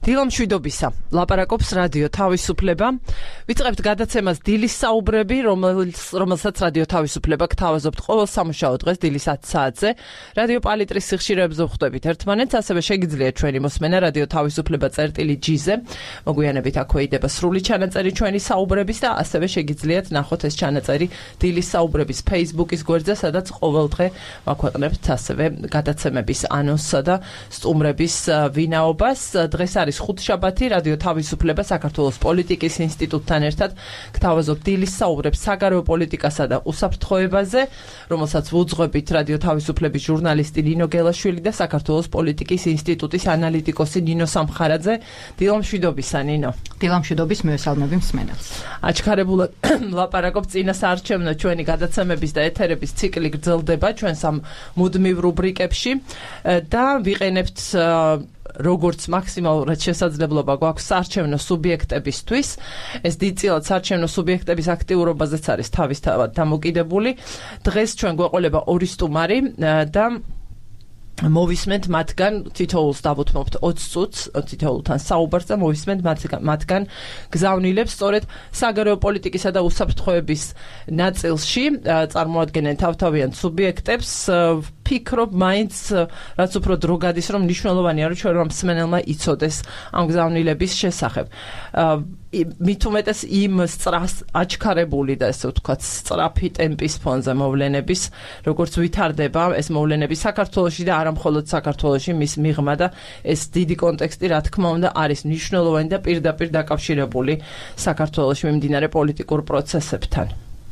დილამშვიდობისა. ლაპარაკობს რადიო თავისუფლება. ვიწყებთ გადაცემას დილის საუბრები, რომელსაც რადიო თავისუფლება გთავაზობთ ყოველ სამუშაო დღეს დილის 10 საათზე. რადიო პალიტრის სიხშირეებზე ვხვდებით ერთმანეთს, ასევე შეგიძლიათ ჩვენი მოსმენა რადიო თავისუფლება წერტილი-G-ზე. მოგვიანებით აქვე იდება სრული ჩანაწერი ჩვენი საუბრების და ასევე შეგიძლიათ ნახოთ ეს ჩანაწერი დილის საუბრების Facebook-ის გვერდზე, სადაც ყოველდღე ვაქვეყნებთ ასევე გადაცემების ანონსსა და სტუმრების ვინაობას. დღეს არის ხუთშაბათი, რადიო თავისუფლება საქართველოს პოლიტიკის ინსტიტუტთან ერთად გთავაზობ დილის საუბრებს საგარეო პოლიტიკასა და უსაფრთხოებაზე, რომელსაც ვუძღვებით რადიო თავისუფლების ჟურნალისტი ნინო გელაშვილი და საქართველოს პოლიტიკის ინსტიტუტის ანალიტიკოსი ნინო სამხარაძე. დილამშვიდობისა, ნინო. დილამშვიდობის, მივესალმები მსმენელს. აჩქარებულად ლაპარაკობ წინა საარჩევნო ჩვენი გადაცემების და ეთერების ციკლი გრძელდება ჩვენს ამ მუდმივ რუბრიკებში და ვიყენებთ როგორც მაქსიმალურად შესაძლებლობა გვაქვს საარჩევნო სუბიექტებისთვის. ეს დიდწილად საარჩევნო სუბიექტების აქტიურობაზეც არის თავისთავად დამოკიდებული. დღეს ჩვენ გვეყოლება ორი სტუმარი და მოვისმენთ მათგან თითოეულს დავუთმობთ 20 წუთს, თითოეულთან საუბარს და მოვისმენთ მათგან გზავნილებს სწორედ საგარეო პოლიტიკისა და უსაფრთხოების ნაწილში წარმოადგენენ თავთავიან სუბიექტებს. ფიქრობ მაინც რაც უფრო დრო გადის, რომ მნიშვნელოვანია რომ ჩვენმა მსმენელმა იცოდეს ამ გზავნილების შესახებ. მით უმეტეს იმ სწრას აჩქარებული და ესე ვთქვათ სწრაფი ტემპის ფონზე მოვლენების, როგორც ვითარდება ეს მოვლენები საქართველოში და არა მხოლოდ საქართველოში, მის მიღმა და ეს დიდი კონტექსტი რა თქმა უნდა არის მნიშვნელოვანი და პირდაპირ დაკავშირებული საქართველოში მიმდინარე პოლიტიკურ პროცესებთან.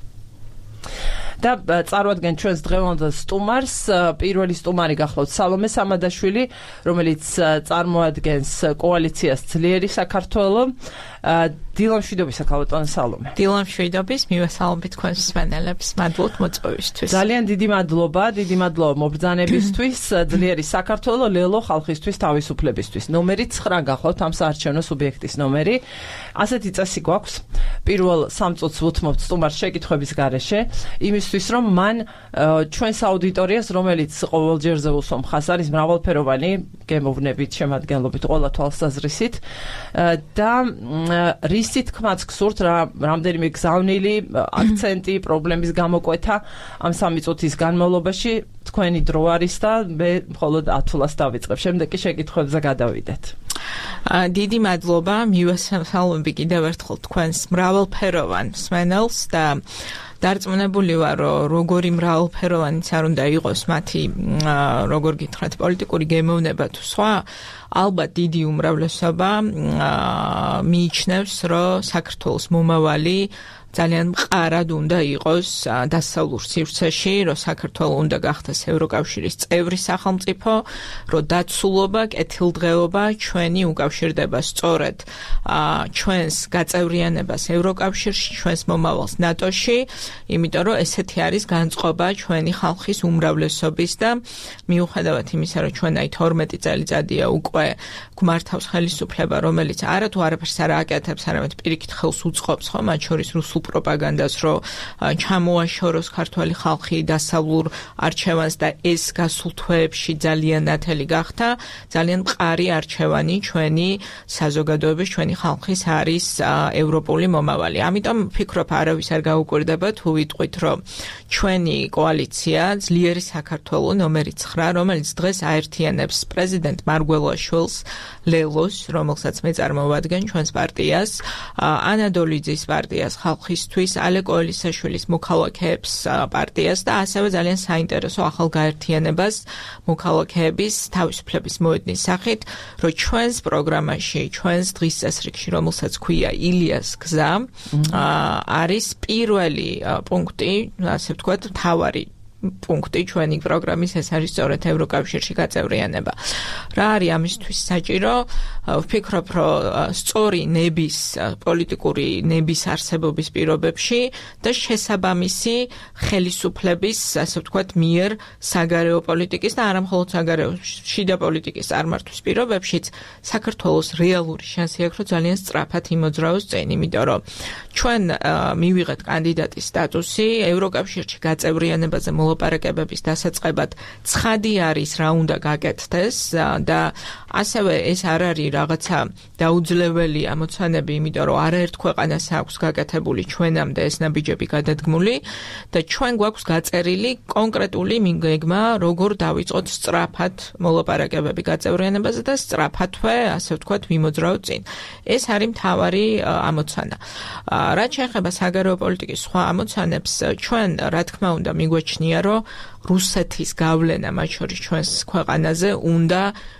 და წარვადგენ ჩვენს დღევანდელ სტუმარს. პირველი სტუმარი გახლავთ სალომე სამადაშვილი, რომელიც წარმოადგენს კოალიციას ძლიერი საქართველო. დილამშვიდობისა, ქალბატონო სალომე. დილამშვიდობის, მივესალმებით თქვენს მსმენელებს, მადლობთ მოწვევისთვის. ძალიან დიდი მადლობა მობრძანებისთვის. ძლიერი საქართველო, ლელო ხალხისთვის თავისუფლებისთვის. ნომერი 9 გახლავთ ამ საარჩევნო სუბიექტის ნომერი. ასეთი წესი გვაქვს. პირველ 3 წუთს ვუთმობთ სტუმარს შეკითხვების გარეშე, იმისთვის რომ მან ჩვენს აუდიტორიას, რომელიც ყოველ ჯერზე უსვამხას არის მრავალფეროვანი გემოვნებით, შემადგენლობით ყველა თვალსაზრისით და რისი თქმაც გსურთ, რამდენიმე გზავნილი აქცენტი, პრობლემის გამოკვეთა ამ 3 წუთის განმავლობაში თქვენი დრო არის და მე მხოლოდ 10 თვლას დავიწყებ. შემდეგ კი შეკითხვებზე გადავიდეთ. დიდი მადლობა, მივესალმები კიდევ ერთხელ თქვენს მრავალფეროვან მსმენელს და დარწმუნებული ვარ, რომ როგორი მრავალფეროვანიც არ უნდა იყოს მათი, როგორ გითხრათ, პოლიტიკური გემოვნება თუ სხვა, ალბათ დიდი უმრავლესობა მიიჩნევს, რომ საქართველოს მომავალი ძალიან მყარად უნდა იყოს დასავლურ სივრცეში, რომ საქართველო უნდა გახდეს ევროკავშირის წევრი სახელმწიფო, რომ დაცულობა, კეთილდღეობა ჩვენი უკავშირდება სწორედ ჩვენს გაწევრიანებას ევროკავშირში, ჩვენს მომავალს ნატოში, იმიტომ რომ ესეთი არის განწყობა ჩვენი ხალხის უმრავლესობის და მიუხედავად იმისა, რომ ჩვენ აი 12 წელიწადია უკვე გვმართავს ხელისუფლება, რომელიც არათუ არაფერს არ აკეთებს, არამედ პირიქით ხელს უწყობს, ხო, მათ შორის რუსულ პროპაგანდას, რომ ჩამოაშოროს ქართველი ხალხი დასავლურ არჩევანს და ეს გასულ თვეებში ძალიან ნათელი გახდა. ძალიან მყარი არჩევანი ჩვენი საზოგადოების, ჩვენი ხალხის არის ევროპული მომავალი. ამიტომ ვფიქრობ, არავის არ გაუკვირდება თუ ვიტყვით, რომ ჩვენი კოალიცია ძლიერი საქართველო ნომერი 9, რომელიც დღეს აერთიანებს პრეზიდენტ მარგველაშვილს, ლელოს, რომელსაც მე წარმოვადგენ ჩვენს პარტიას, ანა დოლიძის პარტიას, ხალხისთვის, ალე კოელისაშვილის მოქალაქეებს პარტიას და ასევე ძალიან საინტერესო ახალ გაერთიანებას მოქალაქეების თავისუფლების მოედნის სახით, რომ ჩვენს პროგრამაში, ჩვენს დღის წესრიგში, რომელსაც ქვია ილიას გზა, არის პირველი პუნქტი, ასე ვთქვათ, მთავარი პუნქტი ჩვენი პროგრამის, ეს არის სწორედ ევროკავშირში გაწევრიანება. რა არის ამისთვის საჭირო? ვფიქრობ, რომ სწორი ნების, პოლიტიკური ნების არსებობის პირობებში და შესაბამისი ხელისუფლების, ასე ვთქვათ, მიერ საგარეო პოლიტიკის და არა მხოლოდ საგარეო, შიდა პოლიტიკის წარმართვის პირობებშიც საქართველოს რეალური შანსი აქვს, რომ ძალიან სწრაფად იმოძრაოს წინ, იმიტომ რომ ჩვენ მივიღეთ კანდიდატის სტატუსი ევროკავშირში გაწევრიანებაზე მოლაპარაკებების დასაწყებად ცხადი არის რა უნდა გაკეთდეს და ასევე ეს არ არის რაღაცა დაუძლეველი ამოცანები, იმიტომ რომ არაერთ ქვეყანას აქვს გაკეთებული ჩვენამდე ეს ნაბიჯები გადადგმული და ჩვენ გვაქვს გაწერილი კონკრეტული მიგეგმა, როგორ დავიწყოთ სწრაფად მოლაპარაკებები გაწევრიანებაზე და სწრაფადვე, ასე ვთქვათ, ვიმოძრავთ წინ. ეს არის მთავარი ამოცანა. რაც შეეხება საგარეო პოლიტიკის სხვა ამოცანებს, ჩვენ რა თქმა უნდა მიგვაჩნია, რომ რუსეთის გავლენა მათ შორის ჩვენს ქვეყანაზე უნდა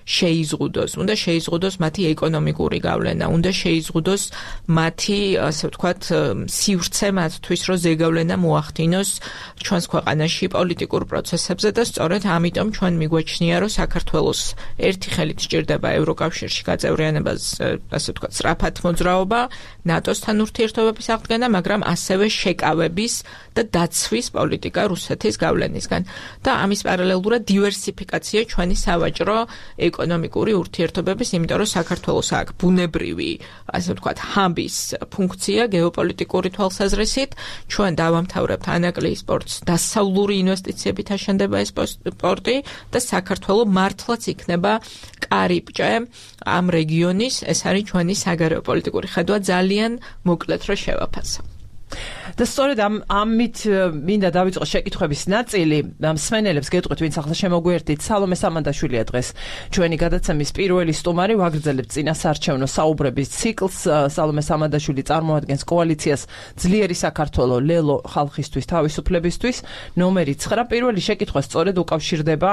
შეიზღუდოს მათი ეკონომიკური გავლენა, უნდა შეიზღუდოს მათი, ასე ვთქვათ, სივრცე მათთვის, რომ ზეგავლენა მოახდინოს ჩვენს ქვეყანაში პოლიტიკურ პროცესებზე და სწორედ ამიტომ ჩვენ მიგვაჩნია, რომ საქართველოს ერთი ხელით სჭირდება ევროკავშირში გაწევრიანებას, ასე ვთქვათ, სწრაფად მოძრაობა, ნატოსთან ურთიერთობების აღდგენა, მაგრამ ასევე შეკავების და დაცვის პოლიტიკა რუსეთის გავლენისგან. და ამის პარალელურად დივერსიფიკაცია ჩვენი სავაჭრო ეკონომიკური ურთიერთობების, იმიტომ რომ საქართველოს აქვს ბუნებრივი, ასე ვთქვათ, ჰაბის ფუნქცია გეოპოლიტიკური თვალსაზრისით, ჩვენ დავამთავრებთ ანაკლიის პორტს, დასავლური ინვესტიციებით აშენდება ეს პორტი და საქართველოს მართლაც იქნება კარიბჭე ამ რეგიონის, ეს არის ჩვენი საგარეო პოლიტიკური ხედვა, ძალიან მოკლედ რომ შევაფასო. და სწორედ ამით მინდა დავიწყო შეკითხვების ნაწილი. მსმენელებს გეტყვით, ვინც ახლა შემოგვიერთდით, სალომე სამანდაშვილია დღეს ჩვენი გადაცემის პირველი სტუმარი. ვაგრძელებთ წინასაარჩევნო საუბრების ციკლს. სალომე სამანდაშვილი წარმოადგენს კოალიციას ძლიერი საქართველო ლელო ხალხისთვის თავისუფლებისთვის. ნომერი 9. პირველი შეკითხვა სწორედ უკავშირდება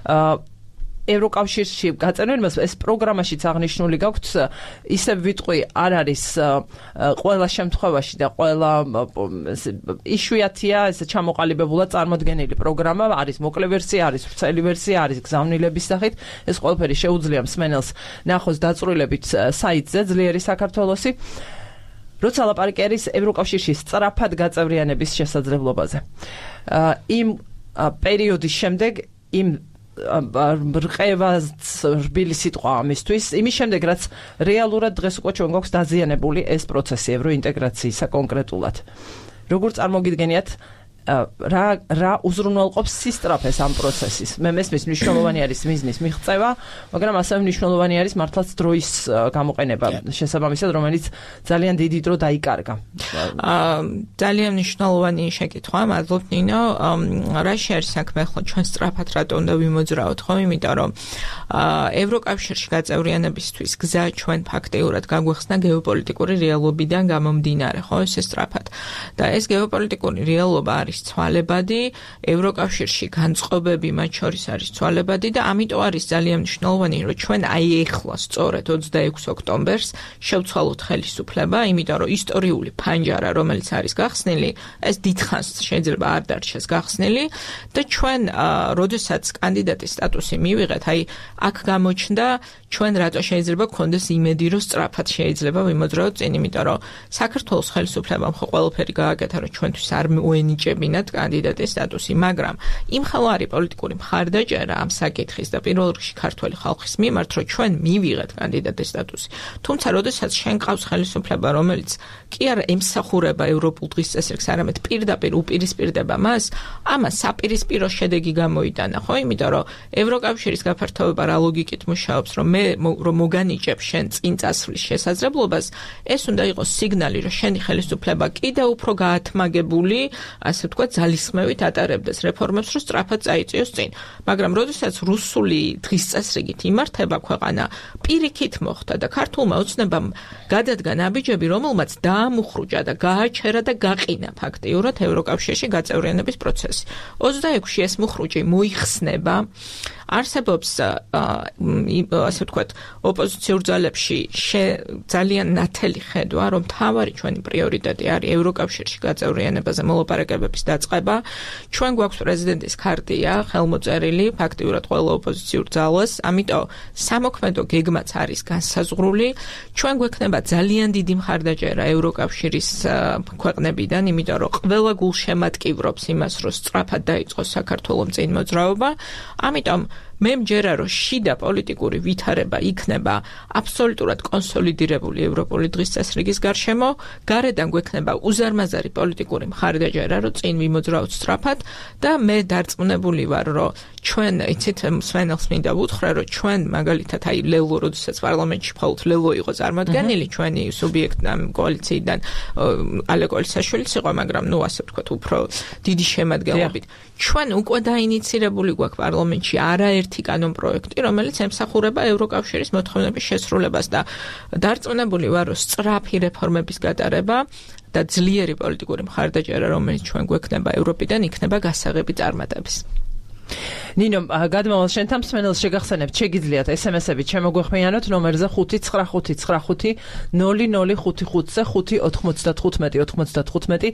ევროკავშირში გაწევრიანებას. ეს პროგრამაშიც აღნიშნული გაქვთ, ისევ ვიტყვი, არ არის ყველა შემთხვევაში და ყველა იშვიათია ეს ჩამოყალიბებულად წარმოდგენილი პროგრამა, არის მოკლე ვერსია, არის ვრცელი ვერსია, არის გზავნილების სახით. ეს ყველაფერი შეუძლია მსმენელს ნახოს დაწვრილებით საიტზე ძლიერი საქართველოსი. როცა ლაპარაკი არის ევროკავშირში სწრაფად გაწევრიანების შესაძლებლობაზე. იმ პერიოდის შემდეგ იმ რყევას რბილი სიტყვა ამისთვის, იმის შემდეგ, რაც რეალურად დღეს უკვე ჩვენ გვაქვს დაზიანებული ეს პროცესი ევროინტეგრაციისა კონკრეტულად. როგორ წარმოგიდგენიათ რა უზრუნველყოფს სისწრაფეს ამ პროცესის? მე მესმის მნიშვნელოვანი არის მიზნის მიღწევა, მაგრამ ასევე მნიშვნელოვანი არის მართლაც დროის გამოყენება შესაბამისად, რომელიც ძალიან დიდი დრო დაიკარგა. ძალიან მნიშვნელოვანი შეკითხვა, მადლობ ნინო. რა შეარის საქმე ახლა ჩვენ სწრაფად რატო უნდა ვიმოძრავოთ, ხო? იმიტომ რომ ევროკავშირში გაწევრიანებისთვის გზა ჩვენ ფაქტიურად გაგვეხსნა გეოპოლიტიკური რეალობიდან გამომდინარე, ხო? ეს სწრაფად. და ეს გეოპოლიტიკური რეალობა არის ცვალებადი, ევროკავშირში განწყობები მათ შორის არის ცვალებადი და ამიტომ არის ძალიან მნიშვნელოვანი, რომ ჩვენ აი ეხლა სწორედ 26 ოქტომბერს შევცვალოთ ხელისუფლება, იმიტომ რომ ისტორიული ფანჯარა, რომელიც არის გახსნილი, ეს დიდხანს შეიძლება არ დარჩეს გახსნილი და ჩვენ, როდესაც კანდიდატის სტატუსი მივიღეთ, აი აქ გამოჩნდა ჩვენ რატო შეიძლება გქონდეს იმედი, რომ სწრაფად შეიძლება ვიმოძრავოთ წინ, იმიტომ რომ საქართველოს ხელისუფლებამ ხო ყველაფერი გააკეთა, რომ ჩვენთვის არ მოენიჭებინათ კანდიდატის სტატუსი, მაგრამ იმ ხალხი არის პოლიტიკური მხარდაჭერა ამ საკითხის და პირველ რიგში ქართველი ხალხის მიმართ, რომ ჩვენ მივიღეთ კანდიდატის სტატუსი. თუმცა, როდესაც შენ ყავს ხელისუფლება, რომელიც კი არა ემსახურება ევროპულ დღის წესრიგს, არამედ პირდაპირ უპირისპირდება მას, ამას საპირისპირო შედეგი გამოიტანა, ხო? იმიტომ რომ ევროკავშირის გაფართოება რა ლოგიკით მუშაობს, რომ რომ მოგანიჭებ შენ წინ წასვლის შესაძლებლობას, ეს უნდა იყოს სიგნალი, რომ შენი ხელისუფლება კიდევ უფრო გაათმაგებული, ასე ვთქვათ, ძალისხმევით ატარებდეს რეფორმებს, რომ სწრაფად წაიწიოს წინ. მაგრამ როდესაც რუსული დღის წესრიგით იმართება ქვეყანა, პირიქით მოხდა და ქართულმა ოცნებამ გადადგა ნაბიჯები, რომელმაც დაამუხრუჭა და გააჩერა და გაყინა ფაქტიურად ევროკავშირში გაწევრიანების პროცესი. 26-ში ეს მუხრუჭი მოიხსნება, არსებობს ასე ვთქვათ, ოპოზიციურ ძალებში ძალიან ნათელი ხედვა, რომ მთავარი ჩვენი პრიორიტეტი არის ევროკავშირში გაწევრიანებაზე მოლაპარაკებების დაწყება. ჩვენ გვაქვს პრეზიდენტის ქარტია, ხელმოწერილი, ფაქტიურად ყველა ოპოზიციურ ძალას, ამიტომ სამოქმედო გეგმაც არის განსაზღვრული. ჩვენ გვექნება ძალიან დიდი მხარდაჭერა ევროკავშირის ქვეყნებიდან, იმიტომ რომ ყველა გულშემატკივრობს იმას, რომ სწრაფად დაიწყოს საქართველოს წინ მოძრაობა. ამიტომ მე მჯერა რომ შიდა პოლიტიკური ვითარება იქნება აბსოლუტურად კონსოლიდირებული ევროპული დღის წესრიგის გარშემო, გარედან გვექნება უზარმაზარი პოლიტიკური მხარდაჭერა, რომ წინ ვიმოძრაოთ სწრაფად და მე დარწმუნებული ვარ, რომ ჩვენ იცით მსმენელს მინდა ვუთხრა, რომ ჩვენ მაგალითად აი ლელო როდესაც პარლამენტში მხოლოდ ლელო იყო წარმოადგენილი ჩვენი სუბიექტთან კოალიციიდან ალე კოლისაშვილიც იყო, მაგრამ ნუ ასე ვთქვათ უფრო დიდი შემადგენლობით. ჩვენ უკვე დაინიცირებული გვაქვს პარლამენტში არაერთი კანონპროექტი, რომელიც ემსახურება ევროკავშირის მოთხოვნების შესრულებას და დარწმუნებული ვარ, რომ სწრაფი რეფორმების გატარება და ძლიერი პოლიტიკური მხარდაჭერა, რომელიც ჩვენ გვექნება ევროპიდან, იქნება გასაღები წარმატების. ნინო, გადმოვალ შენთან მსმენელს შეგახსენებთ, შეგიძლიათ SMS-ები შემოგვეხმიანოთ ნომერზე 59595 0055-ზე 595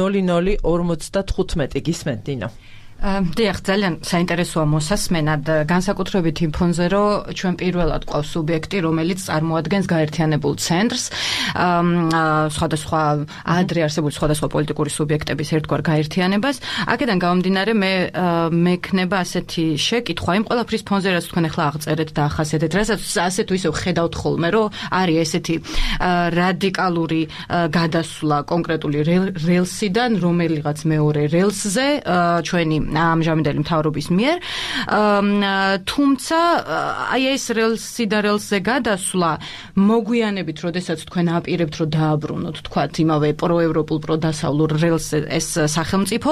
0055 გისმენთ, ნინო. დიახ, ძალიან საინტერესოა მოსასმენად, განსაკუთრებით იმ ფონზე, რომ ჩვენ პირველად ყავს სუბიექტი, რომელიც წარმოადგენს გაერთიანებულ ცენტრს, სხვადასხვა ადრე არსებული სხვადასხვა პოლიტიკური სუბიექტების ერთგვარ გაერთიანებას. აქედან გამომდინარე, მექნება ასეთი შეკითხვა იმ ყველაფრის ფონზე, რაც თქვენ ახლა აღწერეთ და ახასიათეთ, რასაც ასე თუ ისე ხედავთ ხოლმე, რომ არის ესეთი რადიკალური გადასვლა კონკრეტული რელსიდან რომელიღაც მეორე რელსზე ჩვენი ამჟამინდელი მთავრობის მიერ, თუმცა აი ეს რელსიდან რელსზე გადასვლა მოგვიანებით, როდესაც თქვენ აპირებთ, რომ დააბრუნოთ, თქვათ, იმავე პროევროპულ, პროდასავლურ რელსზე ეს სახელმწიფო,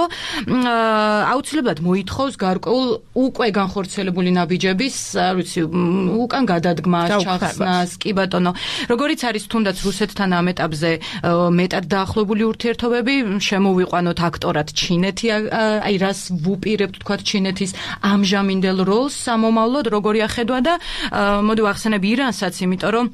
აუცილებლად მოითხოვს გარკვეულ უკვე განხორციელებული ნაბიჯების, არ ვიცი, უკან გადადგმას, ჩახსნას, კი ბატონო, როგორიც არის თუნდაც რუსეთთან ამ ეტაპზე მეტად დაახლოებული ურთიერთობები, შემოვიყვანოთ აქტორად ჩინეთი, აი რას ვუპირებთ თქვათ ჩინეთის ამჟამინდელ როლს სამომავლოდ როგორი ახედვა და მოდი ვახსენებ ირანსაც, იმიტომ რომ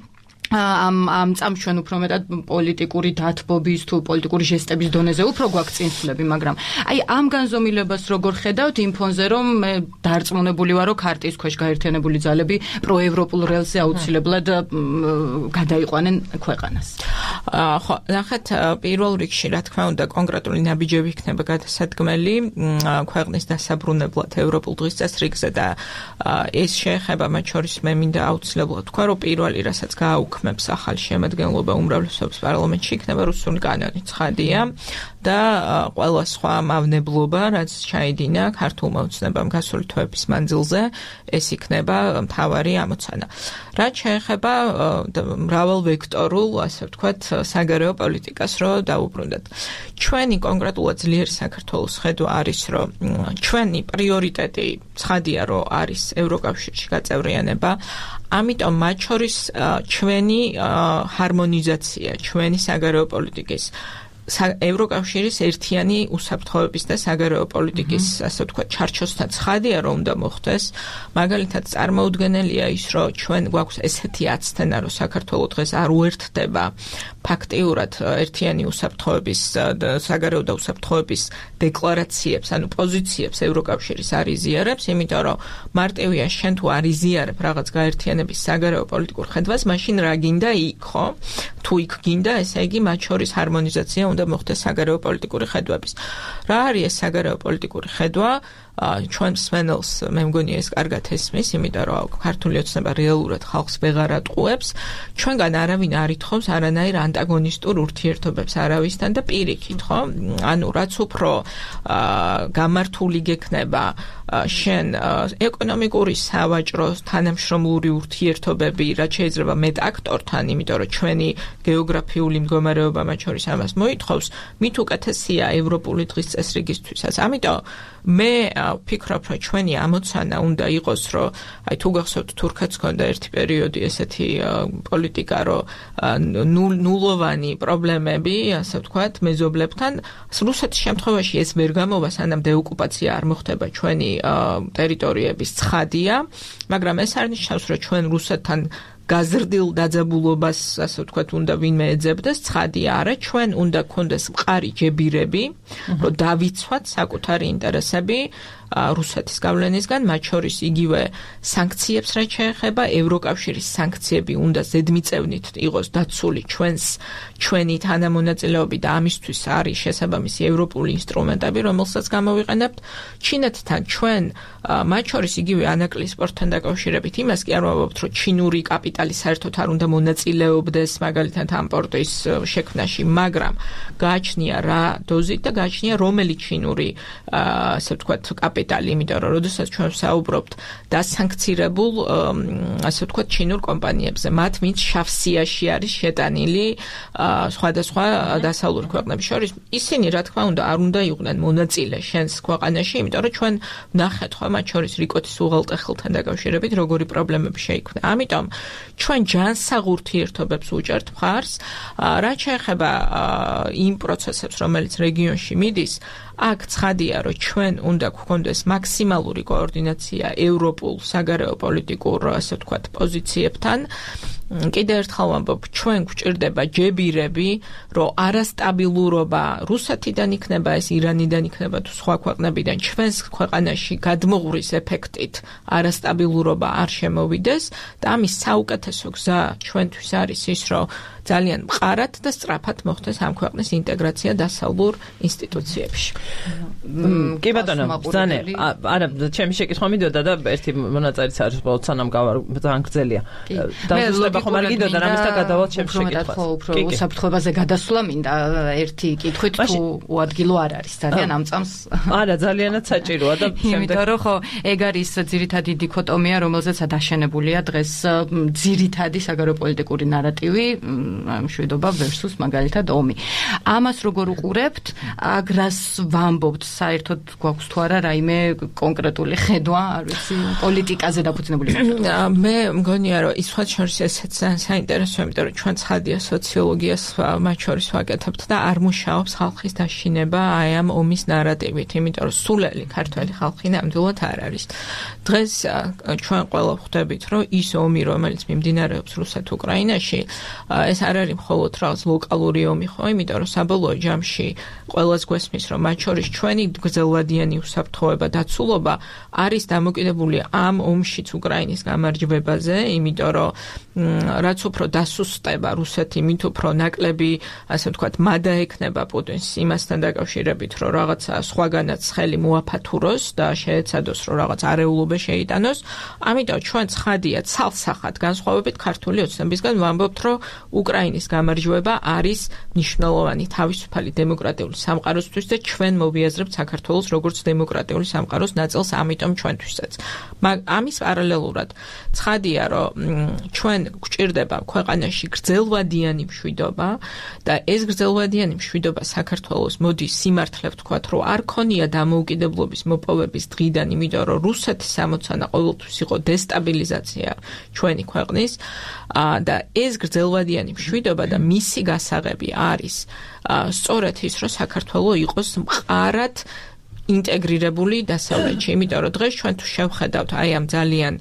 ამ წამს ჩვენ უფრო მეტად პოლიტიკური დათბობის თუ პოლიტიკური ჟესტების დონეზე უფრო გვაქვს წინსვლები, მაგრამ აი ამ განზომილებას როგორ ხედავთ იმ ფონზე, რომ მე დარწმუნებული ვარ, რომ ქარტიის ქვეშ გაერთიანებული ძალები პროევროპულ რელსზე აუცილებლად გადაიყვანენ ქვეყანას. ხო, ნახეთ, პირველ რიგში, რა თქმა უნდა, კონკრეტული ნაბიჯები იქნება გადასადგმელი ქვეყნის დასაბრუნებლად ევროპულ დღის წესრიგზე და ეს შეეხება მათ შორის მე მინდა აუცილებლად თქვა, რომ პირველი რასაც გააუქმებს ახალ შემადგენლობა უმრავლესობის პარლამენტში იქნება რუსული კანონი, ცხადია და ყველა სხვა მავნებლობა, რაც ჩაიდინა ქართულმა ოცნებამ გასული თვეების მანძილზე, ეს იქნება მთავარი ამოცანა. რაც შეეხება მრავალვექტორულ, ასე ვთქვათ, საგარეო პოლიტიკას, რომ დაუბრუნდეთ. ჩვენი კონკრეტულად ძლიერი საქართველოს ხედვა არის, რომ ჩვენი პრიორიტეტი ცხადია, რომ არის ევროკავშირში გაწევრიანება, ამიტომ მათ შორის ჩვენი ჰარმონიზაცია, ჩვენი საგარეო პოლიტიკის ევროკავშირის ერთიანი უსაფრთხოების და საგარეო პოლიტიკის, ასე ვთქვათ, ჩარჩოსთან ცხადია, რომ უნდა მოხდეს. მაგალითად, წარმოუდგენელია ის, რომ ჩვენ გვაქვს ესეთი აცდენა, რომ საქართველო დღეს არ უერთდება ფაქტიურად ერთიანი უსაფრთხოების და საგარეო და უსაფრთხოების დეკლარაციებს, ანუ პოზიციებს ევროკავშირის არ იზიარებს, იმიტომ რომ მარტივია შენ თუ არ იზიარებ რაღაც გაერთიანების საგარეო პოლიტიკურ ხედვას, მაშინ რა გინდა იქ, ხო? თუ იქ გინდა, ესე იგი მათ შორის ჰარმონიზაცია უნდა მოხდეს საგარეო პოლიტიკური ხედვების. რა არის ეს საგარეო პოლიტიკური ხედვა? ჩვენ მსმენელს მე მგონი ეს კარგად ესმის, იმიტომ რომ ქართული ოცნება რეალურად ხალხს ვეღარ ატყუებს. ჩვენგან არავინ არ ითხოვს არანაირ ანტაგონისტურ ურთიერთობებს არავისთან და პირიქით, ხო? ანუ რაც უფრო გამართული გექნება შენ ეკონომიკური, სავაჭრო, თანამშრომლური ურთიერთობები, რაც შეიძლება მეტ აქტორთან, იმიტომ რომ ჩვენი გეოგრაფიული მდგომარეობა მათ შორის ამას მოითხოვს, მით უკეთესია ევროპული დღის წესრიგისთვისაც. ამიტომ მე ვფიქრობ, რომ ჩვენი ამოცანა უნდა იყოს, რომ აი თუ გახსოვთ თურქეთს ჰქონდა ერთი პერიოდი ესეთი პოლიტიკა, რომ ნულოვანი პრობლემები, ასე ვთქვათ, მეზობლებთან, რუსეთის შემთხვევაში ეს ვერ გამოვა, სანამ დეოკუპაცია არ მოხდება ჩვენი ტერიტორიების, ცხადია, მაგრამ ეს არ ნიშნავს, რომ ჩვენ რუსეთთან გაზრდილ დაძაბულობას, ასე ვთქვათ, უნდა ვინმე ეძებდეს, ცხადია არა, ჩვენ უნდა გქონდეს მყარი ჯებირები, რომ დავიცვათ საკუთარი ინტერესები რუსეთის გავლენისგან, მათ შორის იგივე სანქციებს რაც შეეხება, ევროკავშირის სანქციები უნდა ზედმიწევნით იყოს დაცული ჩვენი თანამონაწილეობით და ამისთვის არის შესაბამისი ევროპული ინსტრუმენტები, რომელსაც გამოვიყენებთ. ჩინეთთან ჩვენ მათ შორის იგივე ანაკლიის სპორტთან დაკავშირებით იმას კი არ ვამბობთ, რომ ჩინური კაპიტალი საერთოდ არ უნდა მონაწილეობდეს მაგალითად ამ პორტის შექმნაში, მაგრამ გააჩნია რა დოზით და გააჩნია რომელი ჩინური ასე ვთქვათ კაპიტალი, იმიტომ რომ როდესაც ჩვენ ვსაუბრობთ დასანქცირებულ ასე ვთქვათ ჩინურ კომპანიებზე, მათ ვინც შავ სიაში არის შეტანილი სხვადასხვა დასავლური ქვეყნების შორის, ისინი რა თქმა უნდა არ უნდა იყვნენ მონაწილე შენს ქვეყანაში, იმიტომ რომ ჩვენ ვნახეთ ხო მათ შორის რიკოთის უღელტეხილთან დაკავშირებით როგორი პრობლემები შეიქმნა. ამიტომ ჩვენ ჯანსაღ ურთიერთობებს უჭერთ მხარს, რაც შეეხება იმ პროცესებს, რომელიც რეგიონში მიდის, აქ ცხადია, რომ ჩვენ უნდა გვქონდეს მაქსიმალური კოორდინაცია ევროპულ საგარეო პოლიტიკურ, ასე ვთქვათ, პოზიციებთან. კიდევ ერთხელ ვამბობ, ჩვენ გვჭირდება ჯებირები, რომ არასტაბილურობა რუსეთიდან იქნება, ეს ირანიდან იქნება თუ სხვა ქვეყნებიდან ჩვენს ქვეყანაში გადმოღურის ეფექტით არასტაბილურობა არ შემოვიდეს და ამის საუკეთესო გზა ჩვენთვის არის ის, რომ ძალიან მყარად და სწრაფად მოხდეს ამ ქვეყნის ინტეგრაცია დასავლურ ინსტიტუციებში. კი ბატონო, ბრძანე, არა, ჩემი შეკითხვა მიდოდა და ერთი მონაწილეც არის ბოლოს სანამ ძალიან გრძელია. დავუსწრებ ხომ არ გიდოდა რამის და გადავალ ჩემს შეკითხვას. უფრო უსაფრთხოებაზე გადასვლა მინდა ერთი კითხვით თუ უადგილო არ არის ძალიან ამ წამს. არა, ძალიანაც საჭიროა და იმიტომ რომ ხო ეგ არის ძირითადი დიქოტომია, რომელზეც დაშენებულია დღეს ძირითადი საგარეო პოლიტიკური ნარატივი მშვიდობა versus მაგალითად ომი. ამას როგორ უყურებთ? აგრას ვამბობთ, საერთოდ გვაქვს თუ არა რაიმე კონკრეტული ხედვა, არ ვიცი, პოლიტიკაზე დაფუძნებული. მე მგონია, რომ ის სხვა შორის ესეც საინტერესოა, იმიტომ რომ ჩვენ ცხადია სოციოლოგიას მათ შორის ვაკეთებთ და არ მუშაობს ხალხის დაშინება აი ამ ომის ნარატივით, იმიტომ რომ სულელი ქართველი ხალხი ნამდვილად არ არის. დღეს ჩვენ ყველა ხვდებით, რომ ის ომი, რომელიც მიმდინარეობს რუსეთ-უკრაინაში, ეს არ არის მხოლოდ რაღაც ლოკალური ომი ხო, იმიტომ რომ საბოლოო ჯამში ყველას გვესმის, რომ მათ შორის ჩვენი გრძელვადიანი უსაფრთხოება დაცულობა არის დამოკიდებული ამ ომშიც უკრაინის გამარჯვებაზე, იმიტომ რომ რაც უფრო დასუსტება რუსეთი, მით უფრო ნაკლები, ასე ვთქვათ, მადა ექნება პუტინს იმასთან დაკავშირებით, რომ რაღაცა სხვაგანაც ხელი მოაფათუროს და შეეცადოს, რომ რაღაც არეულობა შეიტანოს. ამიტომ ჩვენ ცხადია ცალსახად განსხვავებით ქართული ოცნებისგან ვამბობთ, რომ უკრაინის გამარჯვება არის მნიშვნელოვანი თავისუფალი დემოკრატიული სამყაროსთვის და ჩვენ მოვიაზრებთ საქართველოს როგორც დემოკრატიული სამყაროს ნაწილს, ამიტომ ჩვენთვისაც. ამის პარალელურად ცხადია, რომ ჩვენ გვჭირდება ქვეყანაში გრძელვადიანი მშვიდობა და ეს გრძელვადიანი მშვიდობა საქართველოს მოდის სიმართლე ვთქვათ, რომ არ ქონია დამოუკიდებლობის მოპოვების დღიდან, იმიტომ რომ რუსეთის ამოცანა ყოველთვის იყო დესტაბილიზაცია ჩვენი ქვეყნის და ეს გრძელვადიანი მშვიდობა და მისი გასაღები არის სწორედ ის, რომ საქართველო იყოს მყარად ინტეგრირებული დასავლეთში, იმიტომ რომ დღეს ჩვენ თუ შევხედავთ აი ამ ძალიან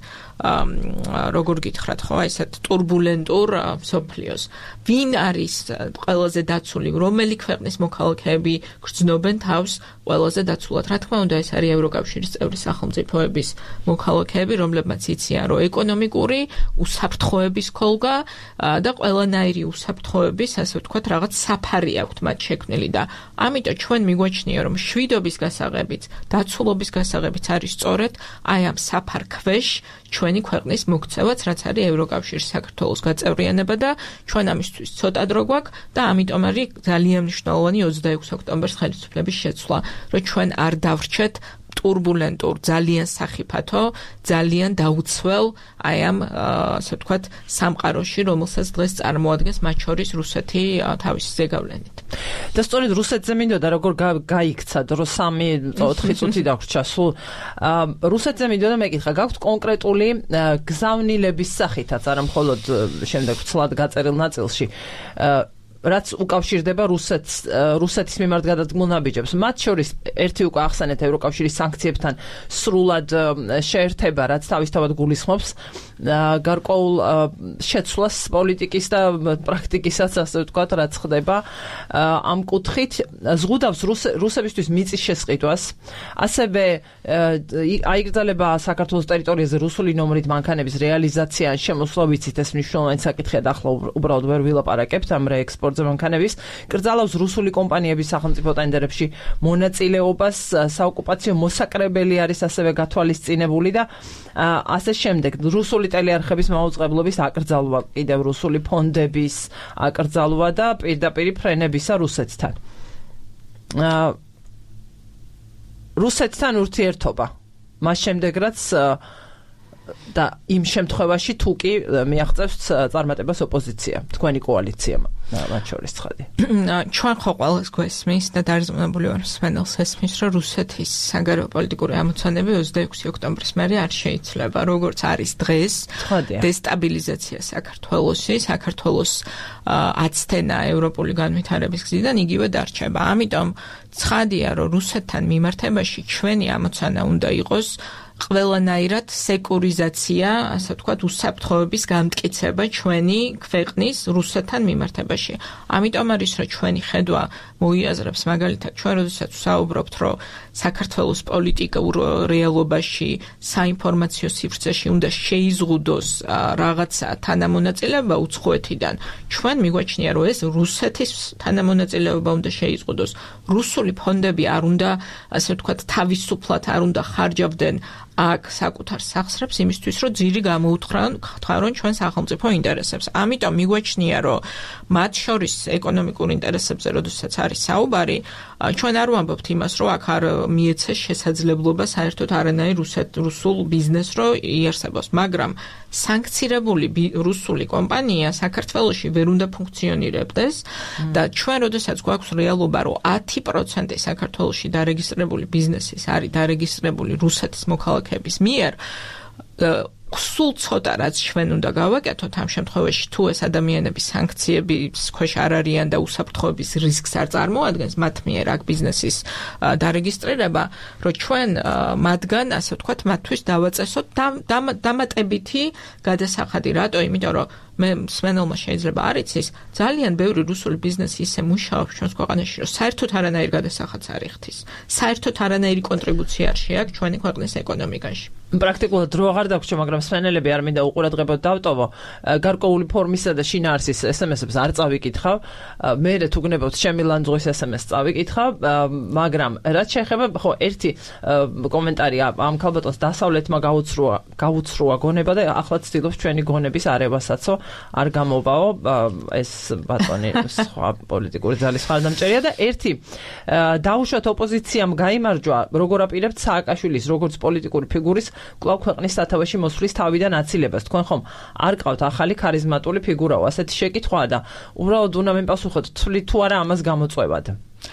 როგორ გითხრათ ხო, ესეთ турბულენტურ მსოფლიოს. ვინ არის ყველაზე დაცული, რომელი ქვეყნის მოქალაქეები გრძნობენ თავს ყველაზე დაცულად? რა თქმა უნდა, ეს არის ევროკავშირის წევრი სახელმწიფოების მოქალაქეები, რომლებმაც იციან, რომ ეკონომიკური უსაფრთხოების ქოლგა და ყველანაირი უსაფრთხოების, ასე ვთქვათ, რაღაც საფარი აქვთ მათ შექმნილი და ამიტომ ჩვენ მიგვაჩნია, რომ მშვიდობის გასაღებიც, დაცულობის გასაღებიც არის სწორედ აი ამ საფარ ქვეშ ჩვენი ქვეყნის მოქცევაც, რაც არის ევროკავშირის საქართველოს გაწევრიანება და ჩვენ ამისთვის ცოტა დრო გვაქვს და ამიტომ არის ძალიან მნიშვნელოვანი 26 ოქტომბერს ხელისუფლების შეცვლა, რომ ჩვენ არ დავრჩეთ турбулентურ, ძალიან სახიფათო, ძალიან დაუცველ აი ამ ასე ვთქვათ სამყაროში, რომელსაც დღეს წარმოადგენს მათ შორის რუსეთი თავისი ზეგავლენით. და სწორედ რუსეთზე მინდოდა როგორ გაიქცა დრო 3-4 წუთი დაგვრჩა სულ. რუსეთზე მინდოდა მეკითხა, გაქვთ კონკრეტული გზავნილების სახითაც, არა მხოლოდ შემდეგ ცლად გაწერილ ნაწილში. რაც უკავშირდება რუსეთის მიმართ გადადგმულ ნაბიჯებს. მათ შორის ერთი უკვე ახსენეთ ევროკავშირის სანქციებთან სრულად შეერთება, რაც თავისთავად გულისხმობს გარკვეულ შეცვლას პოლიტიკის და პრაქტიკისაც, ასე ვთქვათ, რაც ხდება ამ კუთხით. ზღუდავს რუსებისთვის მიწის შესყიდვას, ასევე აიგრძელება საქართველოს ტერიტორიაზე რუსული ნომრით მანქანების რეალიზაცია ან შემოსვლა, ვიცით, ეს მნიშვნელოვანი საკითხია და ახლა უბრალოდ ვერ ვილაპარაკებთ ამ რეექსპორტზე მანქანების. კრძალავს რუსული კომპანიების სახელმწიფო ტენდერებში მონაწილეობას, საოკუპაციო მოსაკრებელი არის ასევე გათვალისწინებული და ასე შემდეგ. რუსული ტელეარხების მაუწყებლობის აკრძალვა, კიდევ რუსული ფონდების აკრძალვა და პირდაპირ ფრენებისა რუსეთთან. რუსეთთან ურთიერთობა. მას შემდეგ რაც და იმ შემთხვევაში თუ კი მიაღწევს წარმატებას ოპოზიცია, თქვენი კოალიცია მათ შორის ცხადი. ჩვენ ხო ყველას გვესმის და დარწმუნებული ვარ მსმენელს ესმის, რომ რუსეთის საგარეო პოლიტიკური ამოცანები 26 ოქტომბრის მერე არ შეიძლება, როგორც არის დღეს, დესტაბილიზაცია საქართველოს აცდენა ევროპული განვითარების გზიდან იგივე დარჩება. ამიტომ ცხადია, რომ რუსეთთან მიმართებაში ჩვენი ამოცანა უნდა იყოს ყველანაირად სეკურიზაცია, ასე ვთქვათ, უსაფრთხოების გამტკიცება ჩვენი ქვეყნის რუსეთთან მიმართებაში. ამიტომ არის, რომ ჩვენი ხედვა მოიაზრებს მაგალითად ჩვენ როდესაც ვსაუბრობთ, რომ საქართველოს პოლიტიკურ რეალობაში საინფორმაციო სივრცეში უნდა შეიზღუდოს რაღაცა თანამონაწილეობა უცხოეთიდან. ჩვენ მიგვაჩნია, რომ ეს რუსეთის თანამონაწილეობა უნდა შეიზღუდოს. რუსული ფონდები არ უნდა, ასე ვთქვათ, თავისუფლად არ უნდა ხარჯავდნენ აქ საკუთარ სახსრებს იმისთვის, რომ ძირი გამოუთხრან ჩვენ სახელმწიფო ინტერესებს. ამიტომ მიგვაჩნია, რომ მათ შორის ეკონომიკურ ინტერესებზე, როდესაც არის საუბარი, ჩვენ არ ვამბობთ იმას, რომ აქ არ მიეცეს შესაძლებლობა საერთოდ არანაირ რუსულ ბიზნესს რო იარსებოს, მაგრამ სანქცირებული რუსული კომპანია საქართველოში ვერ უნდა ფუნქციონირებდეს და ჩვენ როდესაც გვაქვს რეალობა, რომ 10% საქართველოში დარეგისტრირებული ბიზნესის არის დარეგისტრირებული რუსეთის მოქალაქეების მიერ, სულ ცოტა რაც ჩვენ უნდა გავაკეთოთ ამ შემთხვევაში, თუ ეს ადამიანები სანქციების ქვეშ არ არიან და უსაფრთხოების რისკს არ წარმოადგენს მათ მიერ აქ ბიზნესის დარეგისტრირება, რომ ჩვენ მათგან, ასე ვთქვათ, მათთვის დავაწესოთ დამატებითი გადასახადი. რატო? იმიტომ რომ მე მსმენელმა შეიძლება არ იცის, ძალიან ბევრი რუსული ბიზნესი ისე მუშაობს ჩვენს ქვეყანაში, რომ საერთოდ არანაირ გადასახადს არ იხდის. საერთოდ არანაირი კონტრიბუცია არ შეაქვს ჩვენი ქვეყნის ეკონომიკაში. პრაქტიკულად დრო აღარ დაგვრჩა, მაგრამ მსმენელები არ მინდა უყურადღებოდ დავტოვო. გარკვეული ფორმისა და შინაარსის SMS-ებს არ წავიკითხავ. მე თუ გნებავთ ჩემი ლანძღვის SMS წავიკითხავ, მაგრამ რაც შეეხება, ხო, ერთი კომენტარი ამ ქალბატონს დასავლეთმა გაუცრუა გონება და ახლა ცდილობს ჩვენი გონების არევასაცო არ გამოვაო. ეს ბატონი სხვა პოლიტიკური ძალის ხარდამჭერია და ერთი დაუშვათ ოპოზიციამ გაიმარჯვა, როგორ აპირებთ სააკაშვილის როგორც პოლიტიკური ფიგურის კვლავ ქვეყნის სათავეში მოსვლის თავიდან აცილებას. თქვენ ხომ არ ყავთ ახალი ქარიზმატული ფიგურაო, ასეთი შეკითხვაა და უბრალოდ უნდა მემპასუხოთ, თვლით თუ არა ამას გამოწვევად.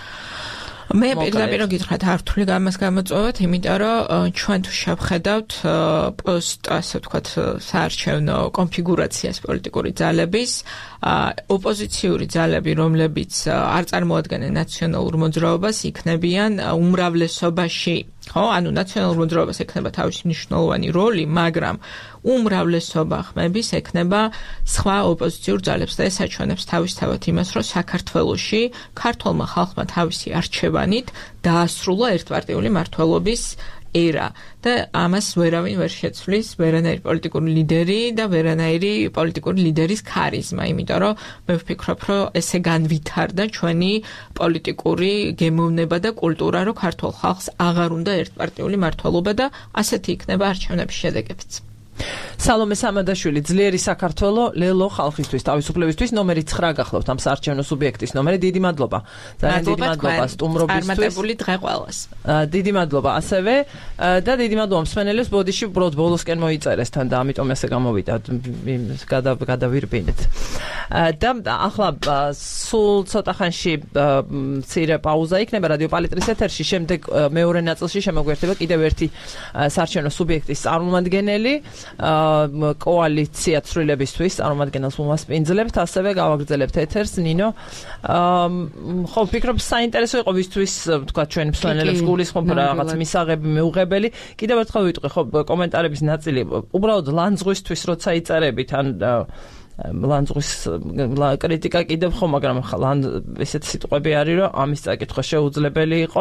მე პირდაპირ გითხრათ არ ვთვლი ამას გამოწვევად, იმიტომ რომ ჩვენ თუ შევხედავთ პოსტ, ასე ვთქვათ, საარჩევნო კონფიგურაციას პოლიტიკური ძალების, ოპოზიციური ძალები, რომლებიც არ წარმოადგენენ ნაციონალურ მოძრაობას, იქნებიან უმრავლესობაში. ხო, ანუ ნაციონალურ მოძრაობას ექნება თავისი მნიშვნელოვანი როლი, მაგრამ უმრავლესობა ხმების ექნება სხვა ოპოზიციურ ძალებს და ეს აჩვენებს თავისთავად იმას, რომ საქართველოში ქართულმა ხალხმა თავისი არჩევანით დაასრულა ერთპარტიული მმართველობის ერა და ამას ვერავინ ვერ შეცვლის, ვერანაირი პოლიტიკური ლიდერი და ვერანაირი პოლიტიკური ლიდერის ქარიზმა, იმიტომ რომ მე ვფიქრობ, რომ ესე განვითარდა ჩვენი პოლიტიკური გემოვნება და კულტურა, რომ ქართულ ხალხს აღარ უნდა ერთპარტიული მმართველობა და ასეთი იქნება არჩევნების შედეგებიც. სალომე სამადაშვილი, ძლიერი საქართველო, ლელო ხალხისთვის, თავისუფლებისთვის, ნომერი 9 გახლავთ ამ საარჩევნო სუბიექტის ნომერი. დიდი მადლობა. ძალიან დიდი მადლობა სტუმრობისთვის. წარმატებული დღე ყველას. დიდი მადლობა ასევე და დიდი მადლობა მსმენელებს, ბოდიში უბრალოდ ბოლოსკენ მოიწერეს თან და ამიტომ ესე გამოვიდა, გადავირბინეთ. და ახლა სულ ცოტა ხანში მცირე პაუზა იქნება რადიო პალიტრის ეთერში, შემდეგ მეორე ნაწილში შემოგვერთება კიდევ ერთი საარჩევნო სუბიექტის წარმომადგენელი. კოალიცია ცვლილებისთვის წარმომადგენელს უმასპინძლებთ, ასევე გავაგრძელებთ ეთერს ნინო. ხო, ვფიქრობ საინტერესო იყო ვისთვის თქვა ჩვენ მსმენელებს გულისხმობ რაღაც მისაღები მიუღებელი. კიდევ ერთხელ ვიტყვი, ხო, კომენტარების ნაწილი უბრალოდ ლანძღვისთვის როცა იწერებით ან ლანძღვის კრიტიკა კიდევ ხო, მაგრამ ესეთ სიტყვები არის, რომ ამის წაკითხვა შეუძლებელი იყო.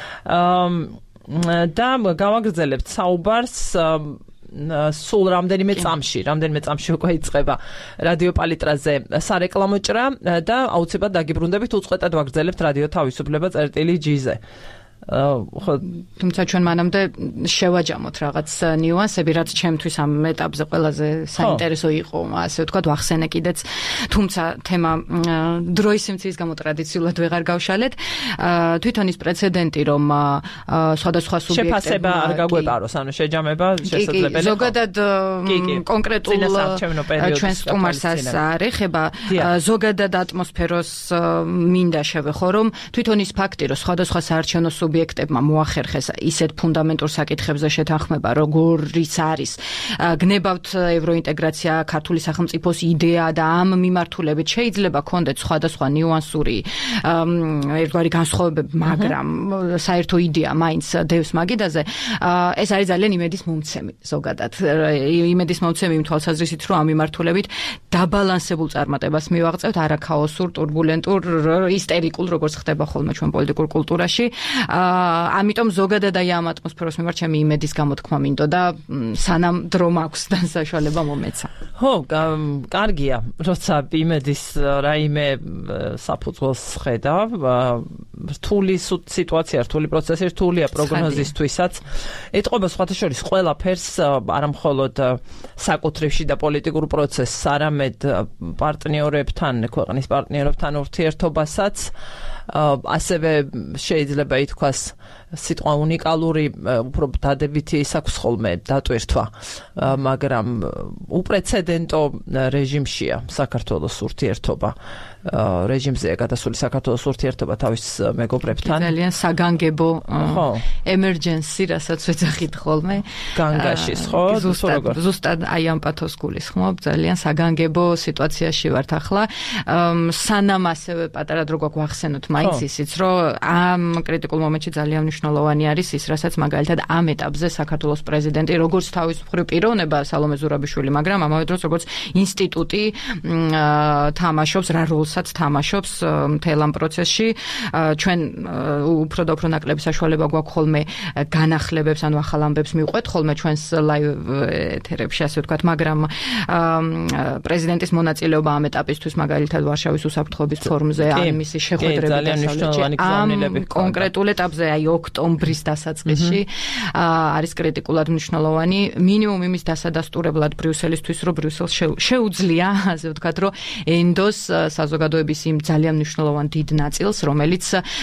და გავაგრძელებთ საუბარს სულ რამდენიმე წამში უკვე იწყება რადიო პალიტრაზე სარეკლამო ჭრა და აუცილებლად დაგიბრუნდებით უწყვეტად ვაგრძელებთ რადიო თავისუფლება წერტილი.gz-ზე. თუმცა ჩვენ მანამდე შევაჯამოთ რაღაც ნიუანსები, რაც ჩემთვის ამ ეტაპზე ყველაზე საინტერესო იყო, ასე ვთქვათ, ვახსენე კიდეც, თუმცა თემა დროის სიმცირის გამო ტრადიციულად ვეღარ გავშალეთ. თვითონ ის პრეცედენტი, რომ სხვადასხვა სუბიექტები შეფასება არ გაგვეპაროს, ანუ შეჯამება შესაძლებელია. ზოგადად კონკრეტულ ჩვენს სტუმარსაც არ ეხება, ზოგადად ატმოსფეროს მინდა შევეხო, რომ თვითონ ის ფაქტი, რომ სხვადასხვა საარჩევნო სუბიექტებმა მოახერხეს ისეთ ფუნდამენტურ საკითხებზე შეთანხმება, როგორიც არის გნებავთ ევროინტეგრაცია, ქართული სახელმწიფოს იდეა და ამ მიმართულებით შეიძლება კონდეთ სხვადასხვა ნიუანსური ერთგვარი განსხვავებები, მაგრამ საერთო იდეა მაინც დევს მაგიდაზე. ეს არის ძალიან იმედის მომცემი ზოგადად. იმედის მომცემი იმ თვალსაზრისით, რომ ამ მიმართულებით დაბალანსებულ წარმატებას მივაღწევთ, არა ქაოსურ, ტურბულენტურ, ისტერიკულ, როგორც ხდება ხოლმე ჩვენ პოლიტიკურ კულტურაში. ამიტომ ზოგადად აი ამ ატმოსფეროს მიმართ ჩემი იმედის გამოთქმა მინდოდა სანამ დრო მაქვს და საშუალება მომეცა. ხო, კარგია, როცა იმედის რაიმე საფუძველს ხედავ, რთული სიტუაცია, რთული პროცესი, რთულია პროგნოზისთვისაც. ეტყობა სხვათა შორის ყველაფერს, არა მხოლოდ საკუთრივში და პოლიტიკურ პროცესს, არამედ პარტნიორებთან, ქვეყნის პარტნიორებთან ურთიერთობასაც. ასევე შეიძლება ითქვას სიტყვა უნიკალური, უფრო დადებითი ის აქვს ხოლმე დატვირთვა, მაგრამ უპრეცედენტო რეჟიმშია საქართველოს ურთიერთობა. რეჟიმზეა გადასული საქართველოს ურთიერთობა თავის მეგობრებთან. ძალიან საგანგებო emergency, რასაც ვეძახით ხოლმე. განგაშის, ხო? ზუსტად აი ამ პათოს გულისხმობ, ძალიან საგანგებო სიტუაციაში ვართ ახლა. სანამ ასევე პატარა დრო გვაქვს ვახსენოთ მაინც ისიც, რომ ამ კრიტიკულ მომენტში ძალიან მნიშვნელოვანი არის ის, რასაც მაგალითად ამ ეტაპზე საქართველოს პრეზიდენტი, როგორც თავის მხრივ პიროვნება სალომე ზურაბიშვილი, მაგრამ ამავე დროს როგორც ინსტიტუტი თამაშობს რა როლს თამაშობს მთელ ამ პროცესში. ჩვენ უფრო და უფრო ნაკლები საშუალება გვაქვს ხოლმე განახლებებს, ანუ ახალ ამბებს მივყვეთ ხოლმე ჩვენს ლაივ ეთერებში, ასე ვთქვათ, მაგრამ პრეზიდენტის მონაწილეობა ამ ეტაპისთვის მაგალითად ვარშავის უსაფრთხოების ფორუმზე ან მისი შეხვედრები ამ კონკრეტულ ეტაპზე, აი ოქტომბრის დასაწყისში არის კრიტიკულად მნიშვნელოვანი. მინიმუმ იმის დასადასტურებლად ბრიუსელისთვის, რომ ბრიუსელს შეუძლია, ასე ვთქვათ, რომ ენდოს საზოგადოების იმ ძალიან მნიშვნელოვან დიდ ნაწილს, რომელიც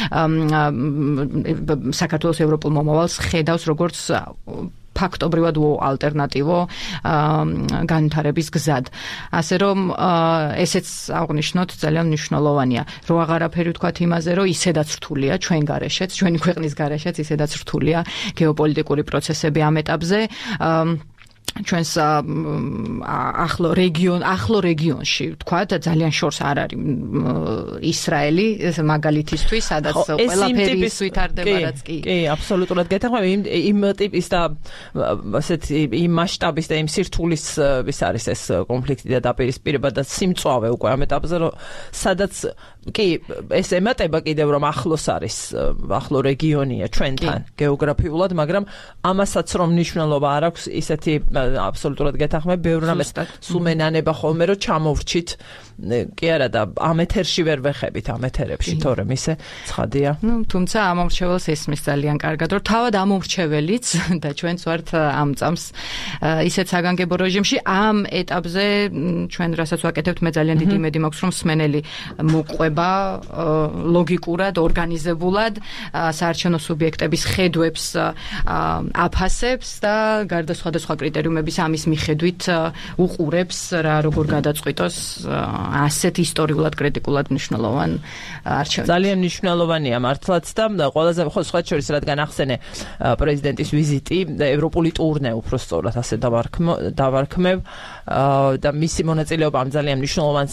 საქართველოს ევროპულ მომავალს ხედავს როგორც ფაქტობრივად ალტერნატივო განვითარების გზად. ასე რომ ესეც აღნიშნოთ ძალიან მნიშვნელოვანია. რო აღარაფერი ვთქვათ იმაზე, რომ ისედაც რთულია ჩვენ გარეშეც, ჩვენი ქვეყნის გარეშეც ისედაც რთულია გეოპოლიტიკური პროცესები ამ ეტაპზე. ჩვენს ახლო რეგიონში ვთქვათ, ძალიან შორს არ არის ისრაელი მაგალითისთვის, სადაც ყველაფერი ვითარდება, რაც კი. კი, აბსოლუტურად გეთანხმები იმ ტიპის და ასეთი იმ მასშტაბის და იმ სირთულის ვის არის ეს კონფლიქტი და დაპირისპირება და სიმწვავე უკვე ამ ეტაპზე, რომ სადაც კი ეს ემატება კიდევ რომ ახლოს არის, ახლო რეგიონია ჩვენთან გეოგრაფიულად, მაგრამ ამასაც რომ მნიშვნელობა არ აქვს ისეთი აბსოლუტურად გეთანხმები, ბევრ რამეს სუმენანება ხოლმე რომ ჩამოვრჩით, კი არა და ამ ეთერში ვერ ვეხებით ამ ეთერებში, თორემ ისე ცხადია. თუმცა ამომრჩეველს ესმის ძალიან კარგად, რომ თავად ამომრჩეველიც და ჩვენც ვართ ამ წამს ისეთ საგანგებო რეჟიმში, ამ ეტაპზე ჩვენ რასაც ვაკეთებთ, მე ძალიან დიდი იმედი მაქვს, რომ მსმენელი მოყვება ლოგიკურად, ორგანიზებულად საარჩევნო სუბიექტების ხედვებს აფასებს და გარდა სხვადასხვა კრიტერიუმების ამის მიხედვით უყურებს რა როგორ გადაწყვიტოს ასეთ ისტორიულად კრიტიკულად მნიშვნელოვან არჩევნებს. ძალიან მნიშვნელოვანია მართლაც და ყველაზე ხო სხვა შორის რადგან ახსენე პრეზიდენტის ვიზიტი ევროპული ტურნე უბრალოდ ასე დავარქმევ და მისი მონაწილეობა ამ ძალიან მნიშვნელოვან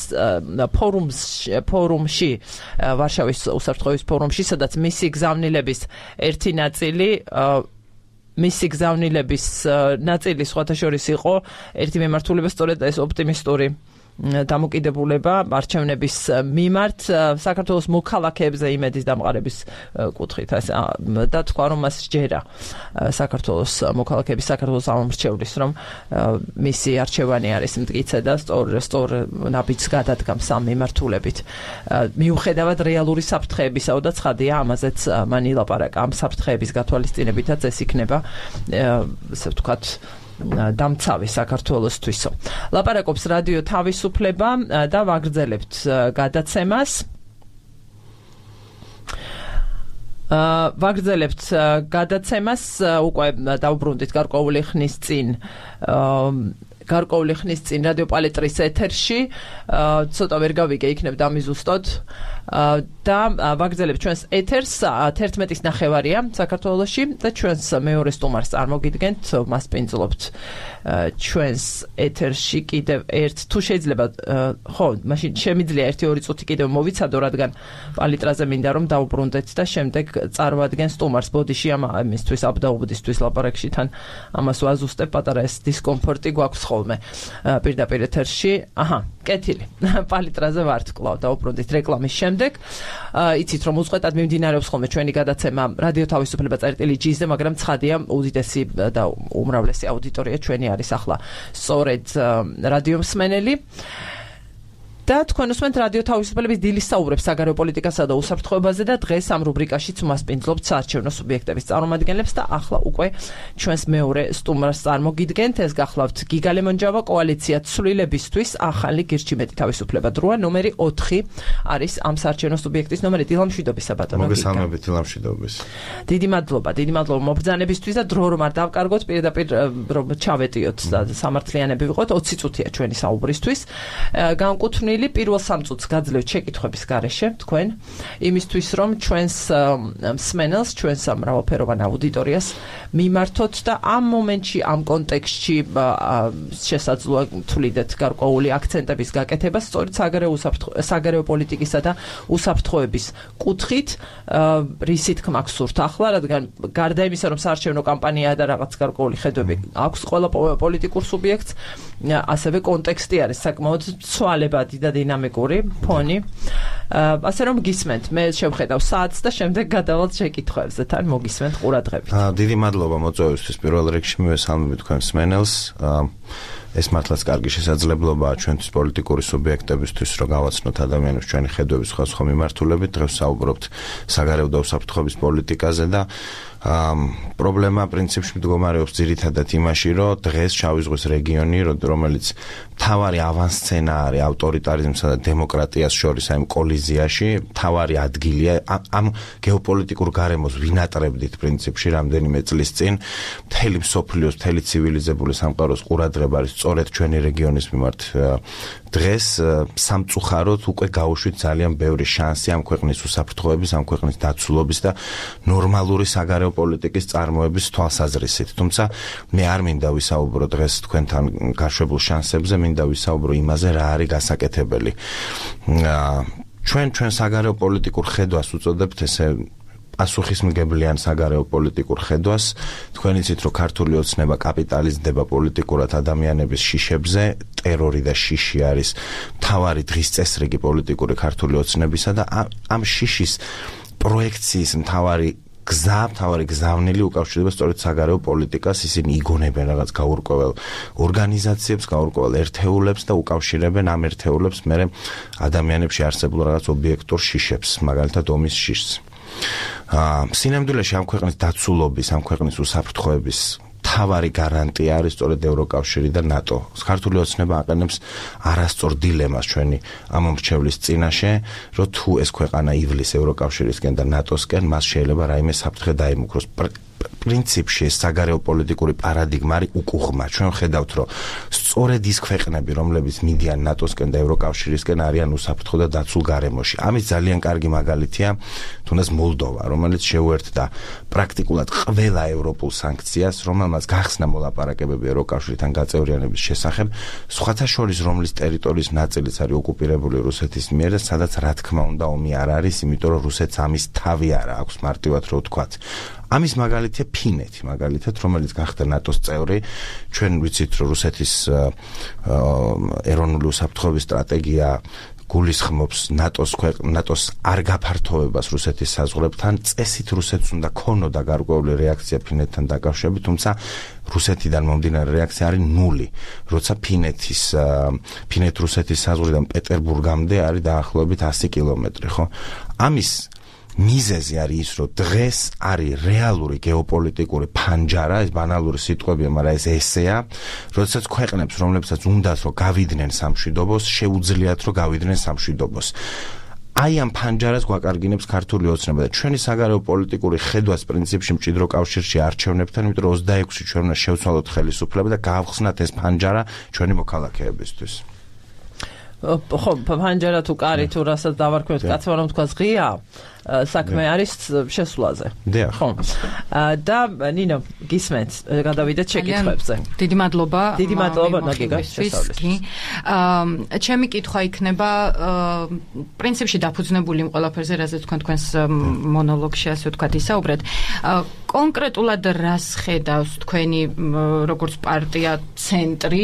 ფორუმში ვარშავის უსაფრთხოების ფორუმში, სადაც მისი გზავნილების ერთი ნაწილი მისი გზავნილების ნაწილი სხვათა შორის იყო ერთი მიმართულება სწორედ ეს ოპტიმისტური დამოკიდებულება არჩევნების მიმართ საქართველოს მოქალაქეებზე იმედის დამყარების კუთხით და თქვა რომ მას ჯერა საქართველოს მოქალაქეების საქართველოს ამომრჩევლის რომ მისი არჩევანი არის მტკიცე და სწორ ნაბიჯს გადადგამს ამ მიმართულებით მიუხედავად რეალური საფრთხეებისა და ცხადია ამაზეც მან ილაპარაკა ამ საფრთხეების გათვალისწინებითაც ეს იქნება ასე ვთქვათ დამცავი საქართველოსთვისო. ლაპარაკობს რადიო თავისუფლება და ვაგრძელებთ გადაცემას. ვაგრძელებთ გადაცემას უკვე დავბრუნდით გარკვეული ხნის წინ რადიო პალეტრის ეთერში ცოტა ვერ გავიგე იქნებ დამიზუსტოთ და ვაგრძელებთ ჩვენს ეთერს 11:30 საქართველოში და ჩვენს მეორე სტუმარს წარმოგიდგენთ მას პინძლობთ ჩვენს ეთერში კიდევ ერთ თუ შეიძლება ხო მაშინ შემიძლია 1-2 წუთი კიდევ მოვიცადო რადგან პალიტრაზე მინდა რომ დავბრუნდეთ და შემდეგ წარვადგენ სტუმარს ბოდიში ამისთვის აბდაუბდისთვის ლაპარაკში თან ამას ვაზუსტებ პატარა ეს დისკომფორტი გვაქვს ხოლმე პირდაპირ ეთერში კეთილი პალიტრაზე ვართ კვლავ დავბრუნდით რეკლამის შემდეგ იცით რომ უწყვეტად მიმდინარეობს ხოლმე ჩვენი გადაცემა რადიო თავისუფლება წერტილი-G-ზე მაგრამ ცხადია უდიდესი და უმრავლესი აუდიტორია ჩვენი არის ახლა სწორედ რადიო მსმენელი და თქვენ უსმენთ რადიო თავისუფლების დილის საუბრებს საგარეო პოლიტიკასა და უსაფრთხოებაზე და დღეს ამ რუბრიკაშიც მასპინძლობთ საარჩევნო სუბიექტების წარმომადგენლებს და ახლა უკვე ჩვენს მეორე სტუმარს წარმოგიდგენთ ეს გახლავთ გიგა ლემონჯავა კოალიცია ცვლილებისთვის ახალი გირჩიმეტი თავისუფლება დროა ნომერი 4 არის ამ საარჩევნო სუბიექტის ნომერი დილამშვიდობისა ბატონო გიგა მოგესალმებით დილამშვიდობის დიდი მადლობა მობრძანებისთვის და დრო რომ არ დავკარგოთ პირდაპირ რომ ჩავეტიოთ და სამართლიანები ვიყოთ 20 წუთია ჩვენი საუბრისთვის განკუთვნილი პირველ 3 წუთს გაძლევთ შეკითხვების გარეშე თქვენ იმისთვის რომ ჩვენს მსმენელს ჩვენს მრავალფეროვან აუდიტორიას მიმართოთ და ამ მომენტში ამ კონტექსტში შესაძლოა თვლიდეთ გარკვეული აქცენტების გაკეთება სწორედ საგარეო პოლიტიკისა და უსაფრთხოების კუთხით რისი თქმა გსურთ ახლა რადგან გარდა იმისა რომ საარჩევნო კამპანიაა და რაღაც გარკვეული ხედვები აქვს ყველა პოლიტიკურ სუბიექტს ასევე კონტექსტი არის საკმაოდ ცვალებადი და დინამიკური ფონი ასე რომ გისმენთ მე შევხედავ საათს და შემდეგ გადავალთ შეკითხვებზე თან მოგისმენთ ყურადღებით დიდი მადლობა მოწვევისთვის პირველ რიგში მივესალმები თქვენ მსმენელს ეს მართლაც კარგი შესაძლებლობაა ჩვენთვის პოლიტიკური სუბიექტებისთვის რომ გავაცნოთ ადამიანებს ჩვენი ხედვების სხვადასხვა მიმართულებით დღეს საუბრობთ საგარეო და უსაფრთხოების პოლიტიკაზე და პრობლემა პრინციპში მდგომარეობს ძირითადად იმაში, რომ დღეს შავი ზღვის რეგიონი, რომელიც მთავარი ავანსცენარი ავტორიტარიზმსა და დემოკრატიას შორის აი კოლიზიაში, მთავარი ადგილია ამ გეოპოლიტიკურ გარემოს ვინატრებდით პრინციპში რამდენიმე წლის წინ, მთელი მსოფლიოს, მთელი ცივილიზებული სამყაროს ყურადღება არის სწორედ ჩვენი რეგიონის მიმართ დღეს სამწუხაროდ უკვე გაუშვით ძალიან ბევრი შანსი ამ ქვეყნის უსაფრთხოების, ამ ქვეყნის დაცულობის და ნორმალური საგარეო პოლიტიკის წარმოების თვალსაზრისით. თუმცა მე არ მინდა ვისაუბრო დღეს თქვენთან გაშვებულ შანსებზე, მინდა ვისაუბრო იმაზე, რა არის გასაკეთებელი. ჩვენ საგარეო პოლიტიკურ ხედვას უწოდებთ ესე პასუხისმგებლიან საგარეო პოლიტიკურ ხედვას. თქვენ იცით, რომ ქართული ოცნება კაპიტალიზდება პოლიტიკურად ადამიანების შიშებზე, ტერორი და შიში არის მთავარი დღის წესრიგი პოლიტიკური ქართული ოცნებისა და ამ შიშის პროექციის მთავარი გზავნილი უკავშირდება სწორედ საგარეო პოლიტიკას, ისინი იგონებენ რაღაც გაურკვეველ ორგანიზაციებს, გაურკვეველ ერთეულებს და უკავშირებენ ამ ერთეულებს მერე ადამიანებში არსებულ რაღაც ობიექტურ შიშებს, მაგალითად ომის შიშს. სინამდვილეში ამ ქვეყნის დაცულობის, ამ ქვეყნის უსაფრთხოების მთავარი გარანტია არის სწორედ ევროკავშირი და ნატო. ქართული ოცნება აყენებს არასწორ დილემას ჩვენი ამომრჩევლის წინაშე, რომ თუ ეს ქვეყანა ივლის ევროკავშირისკენ და ნატოსკენ, მას შეიძლება რაიმე საფრთხე დაიმუქროს. პრინციპში ეს საგარეო პოლიტიკური პარადიგმა არის უკუღმა. ჩვენ ხედავთ, რომ სწორედ ის ქვეყნები, რომლებიც მიდიან ნატოსკენ და ევროკავშირისკენ, არიან უსაფრთხო და დაცულ გარემოში. ამის ძალიან კარგი მაგალითია თუნდაც მოლდოვა, რომელიც შეუერთდა პრაქტიკულად ყველა ევროპულ სანქციას, რომელმაც გახსნა მოლაპარაკებები ევროკავშირთან გაწევრიანების შესახებ, სხვათა შორის რომლის ტერიტორიის ნაწილიც არის ოკუპირებული რუსეთის მიერ და სადაც რა თქმა უნდა ომი არ არის, იმიტომ რომ რუსეთს ამის თავი არ აქვს მარტივად რო ვთქვათ. ამის მაგალითია ფინეთი, მაგალითად, რომელიც გახდა ნატოს წევრი. ჩვენ ვიცით, რომ რუსეთის ეროვნული უსაფრთხოების სტრატეგია გულისხმობს ნატოს არ გაფართოვებას რუსეთის საზღვრებთან. წესით რუსეთს უნდა ქონოდა გარკვეული რეაქცია ფინეთთან დაკავშირებით, თუმცა რუსეთიდან მომდინარე რეაქცია არის ნული. როცა ფინეთ-რუსეთის საზღვრიდან პეტერბურგამდე არის დაახლოებით 100 კილომეტრი, ხო? ამის მიზეზი არის ის, რომ დღეს არის რეალური გეოპოლიტიკური ფანჯარა, ეს ბანალური სიტყვებია, მაგრამ ეს ესეა, როდესაც ქვეყნებს, რომლებსაც უნდათ, რომ გავიდნენ სამშვიდობოს, შეუძლიათ, რომ გავიდნენ სამშვიდობოს. აი ამ ფანჯარას გვაკარგინებს ქართული ოცნება და ჩვენი საგარეო პოლიტიკური ხედვას პრინციპში მჭიდრო კავშირში არჩევნებთან, იმიტომ რომ 26-ში ჩვენ უნდა შევცვალოთ ხელისუფლება და გავხსნათ ეს ფანჯარა ჩვენი მოქალაქეებისთვის. ხო, ფანჯარა თუ კარი თუ რასაც დავარქვევთ, კაცმა რომ თქვა ღია, საქმე არის შესვლაზე. ხო. და ნინო, გისმენთ, გადავიდეთ შეკითხვებზე. დიდი მადლობა. დიდი მადლობა ნაგიგას შესწავლისთვის. ჩემი კითხვა იქნება პრინციპში დაფუძნებული იმ ყველაფერზე, რაზეც თქვენს მონოლოგში ასე ვთქვათ ისაუბრეთ. კონკრეტულად რას ხედავს თქვენი როგორც პარტია ცენტრი,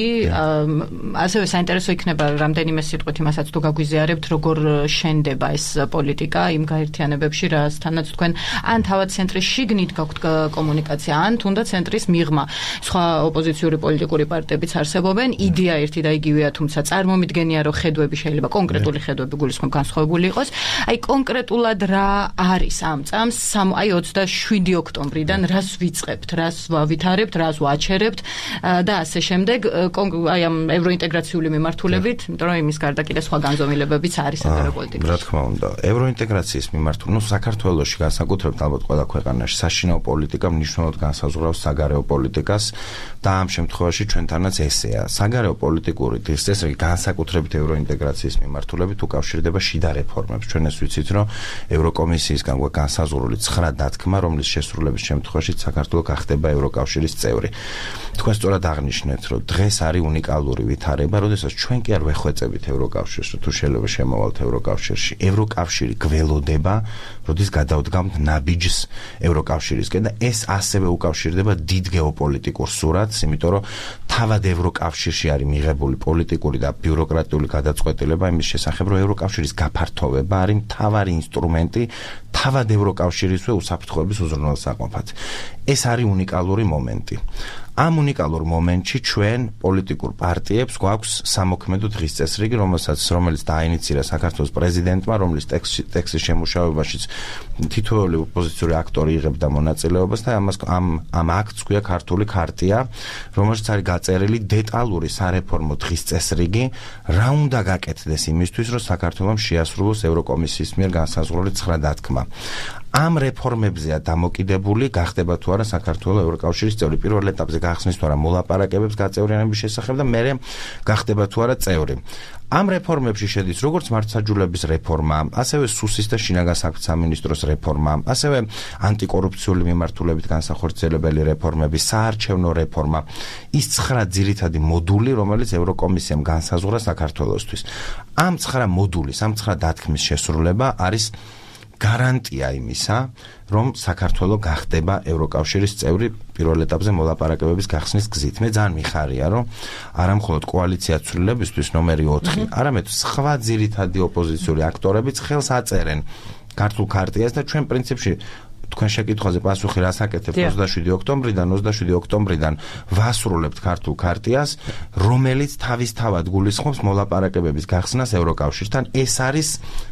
ასევე საინტერესო იქნება რამდენიმე სიტყვით იმასაც თუ გაგვიზიარებთ, როგორ შენდება ეს პოლიტიკა იმ გაერთიანებებში, რასთანაც თქვენ ან თავად ცენტრის შიგნით გაქვთ კომუნიკაცია, ან თუნდაც ცენტრის მიღმა. სხვა ოპოზიციური პოლიტიკური პარტიებიც არსებობენ, იდეა ერთი და იგივეა, თუმცა წარმომიდგენია, რომ ხედვები შეიძლება კონკრეტული ხედვები გულისხმობ განსხვავებული იყოს. აი კონკრეტულად რა არის ამ წამს, აი 27 ოქტომბრიდან რას ვიწყებთ, რას ვითარებთ, რას ვაჩერებთ და ასე შემდეგ, აი ამ ევროინტეგრაციული მიმართულებით, იმიტომ რომ იმის გარდა კიდე სხვა განზომილებებიც არის ევროპოლიტიკაში. რა თქმა უნდა, ევროინტეგრაციის მიმართულებით, საქართველოში განსაკუთრებით ალბათ ყველა ქვეყანაში საშინაო პოლიტიკა მნიშვნელოვნად განსაზღვრავს საგარეო პოლიტიკას და ამ შემთხვევაში ჩვენთანაც ესეა. საგარეო პოლიტიკური წესრიგი განსაკუთრებით ევროინტეგრაციის მიმართულებით უკავშირდება შიდა რეფორმებს. ჩვენ ეს ვიცით, რომ ევროკომისიისგან გვაქვს განსაზღვრული 9 დათქმა, რომლის შესრულების შემთხვევაში საქართველო გახდება ევროკავშირის წევრი. თქვენ სწორად აღნიშნეთ, რომ დღეს არის უნიკალური ვითარება, როდესაც ჩვენ კი არ ვეხვეწებით ევროკავშირს, თუ შეიძლება შემოვალთ ევროკავშირში. ევროკავშირი გველოდება, როდის გადავდგამთ ნაბიჯს ევროკავშირისკენ და ეს ასევე უკავშირდება დიდ გეოპოლიტიკურ სურათს, იმიტომ რომ თავად ევროკავშირში არის მიღებული პოლიტიკური და ბიუროკრატიული გადაწყვეტილება იმის შესახებ, რომ ევროკავშირის გაფართოვება არის მთავარი ინსტრუმენტი თავად ევროკავშირისვე უსაფრთხოების უზრუნველსაყოფად. ეს არის უნიკალური მომენტი. ამ უნიკალურ მომენტში ჩვენ პოლიტიკურ პარტიებს გვაქვს სამოქმედო დღის წესრიგი, რომელიც დაინიცირა საქართველოს პრეზიდენტმა, რომლის ტექსტის შემუშავებაშიც თითოეული ოპოზიციური აქტორი იღებდა მონაწილეობას და ამ აქტს ქვია ქართული ქარტია, რომელშიც არის გაწერილი დეტალური სარეფორმო დღის წესრიგი, რა უნდა გაკეთდეს იმისთვის, რომ საქართველოს შეასრულოს ევროკომისიის მიერ განსაზღვრული 9 დათქმა. ამ რეფორმებზეა დამოკიდებული, გახდება თუ არა საქართველოს ევროკავშირის წევრი. პირველ ეტაპზე გახსნის თუ არა მოლაპარაკებებს გაწევრიანების შესახებ და მერე გახდება თუ არა წევრი. ამ რეფორმებში შედის როგორც მართლმსაჯულების რეფორმა, ასევე სუსის და შინაგან საქმეთა სამინისტროს რეფორმა, ასევე ანტიკორუფციული მიმართულებით განსახორციელებელი რეფორმები, საარჩევნო რეფორმა, ის 9 ძირითადი მოდული, რომელიც ევროკომისიამ განსაზღვრა საქართველოსთვის. ამ 9 მოდულის, ამ 9 დათქმის შესრულება არის გარანტია იმისა, რომ საქართველო გახდება ევროკავშირის წევრი პირველ ეტაპზე მოლაპარაკებების გახსნის გზით. მე ძალიან მიხარია, რომ არა მხოლოდ კოალიცია ცვლილებისთვის ნომერი 4, არამედ სხვა ძირითადი ოპოზიციური აქტორებიც ხელს აწერენ ქართულ ქარტიას და ჩვენ პრინციპში თქვენ შეკითხვაზე პასუხი რას აკეთებთ 27 ოქტომბრიდან ვასრულებთ ქართულ ქარტიას, რომელიც თავისთავად გულისხმობს მოლაპარაკებების გახსნას ევროკავშირთან. ეს არის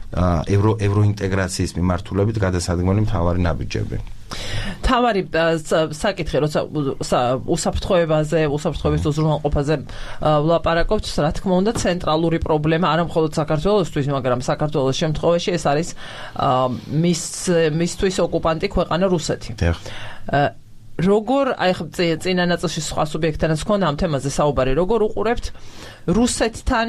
ევროინტეგრაციის მიმართულებით გადასადგმელი მთავარი ნაბიჯები. თავარი საკითხი, როცა უსაფრთხოებაზე, უსაფრთხოების უზრუნველყოფაზე ვლაპარაკობთ, რა თქმა უნდა, ცენტრალური პრობლემა არა მხოლოდ საქართველოსთვის, მაგრამ საქართველოს შემთხვევაში ეს არის მისთვის ოკუპანტი ქვეყანა რუსეთი. როგორ აი წინა ნაწილში სხვა სუბიექტთანაც ჰქონდა ამ თემაზე საუბარი, როგორ უყურებთ რუსეთთან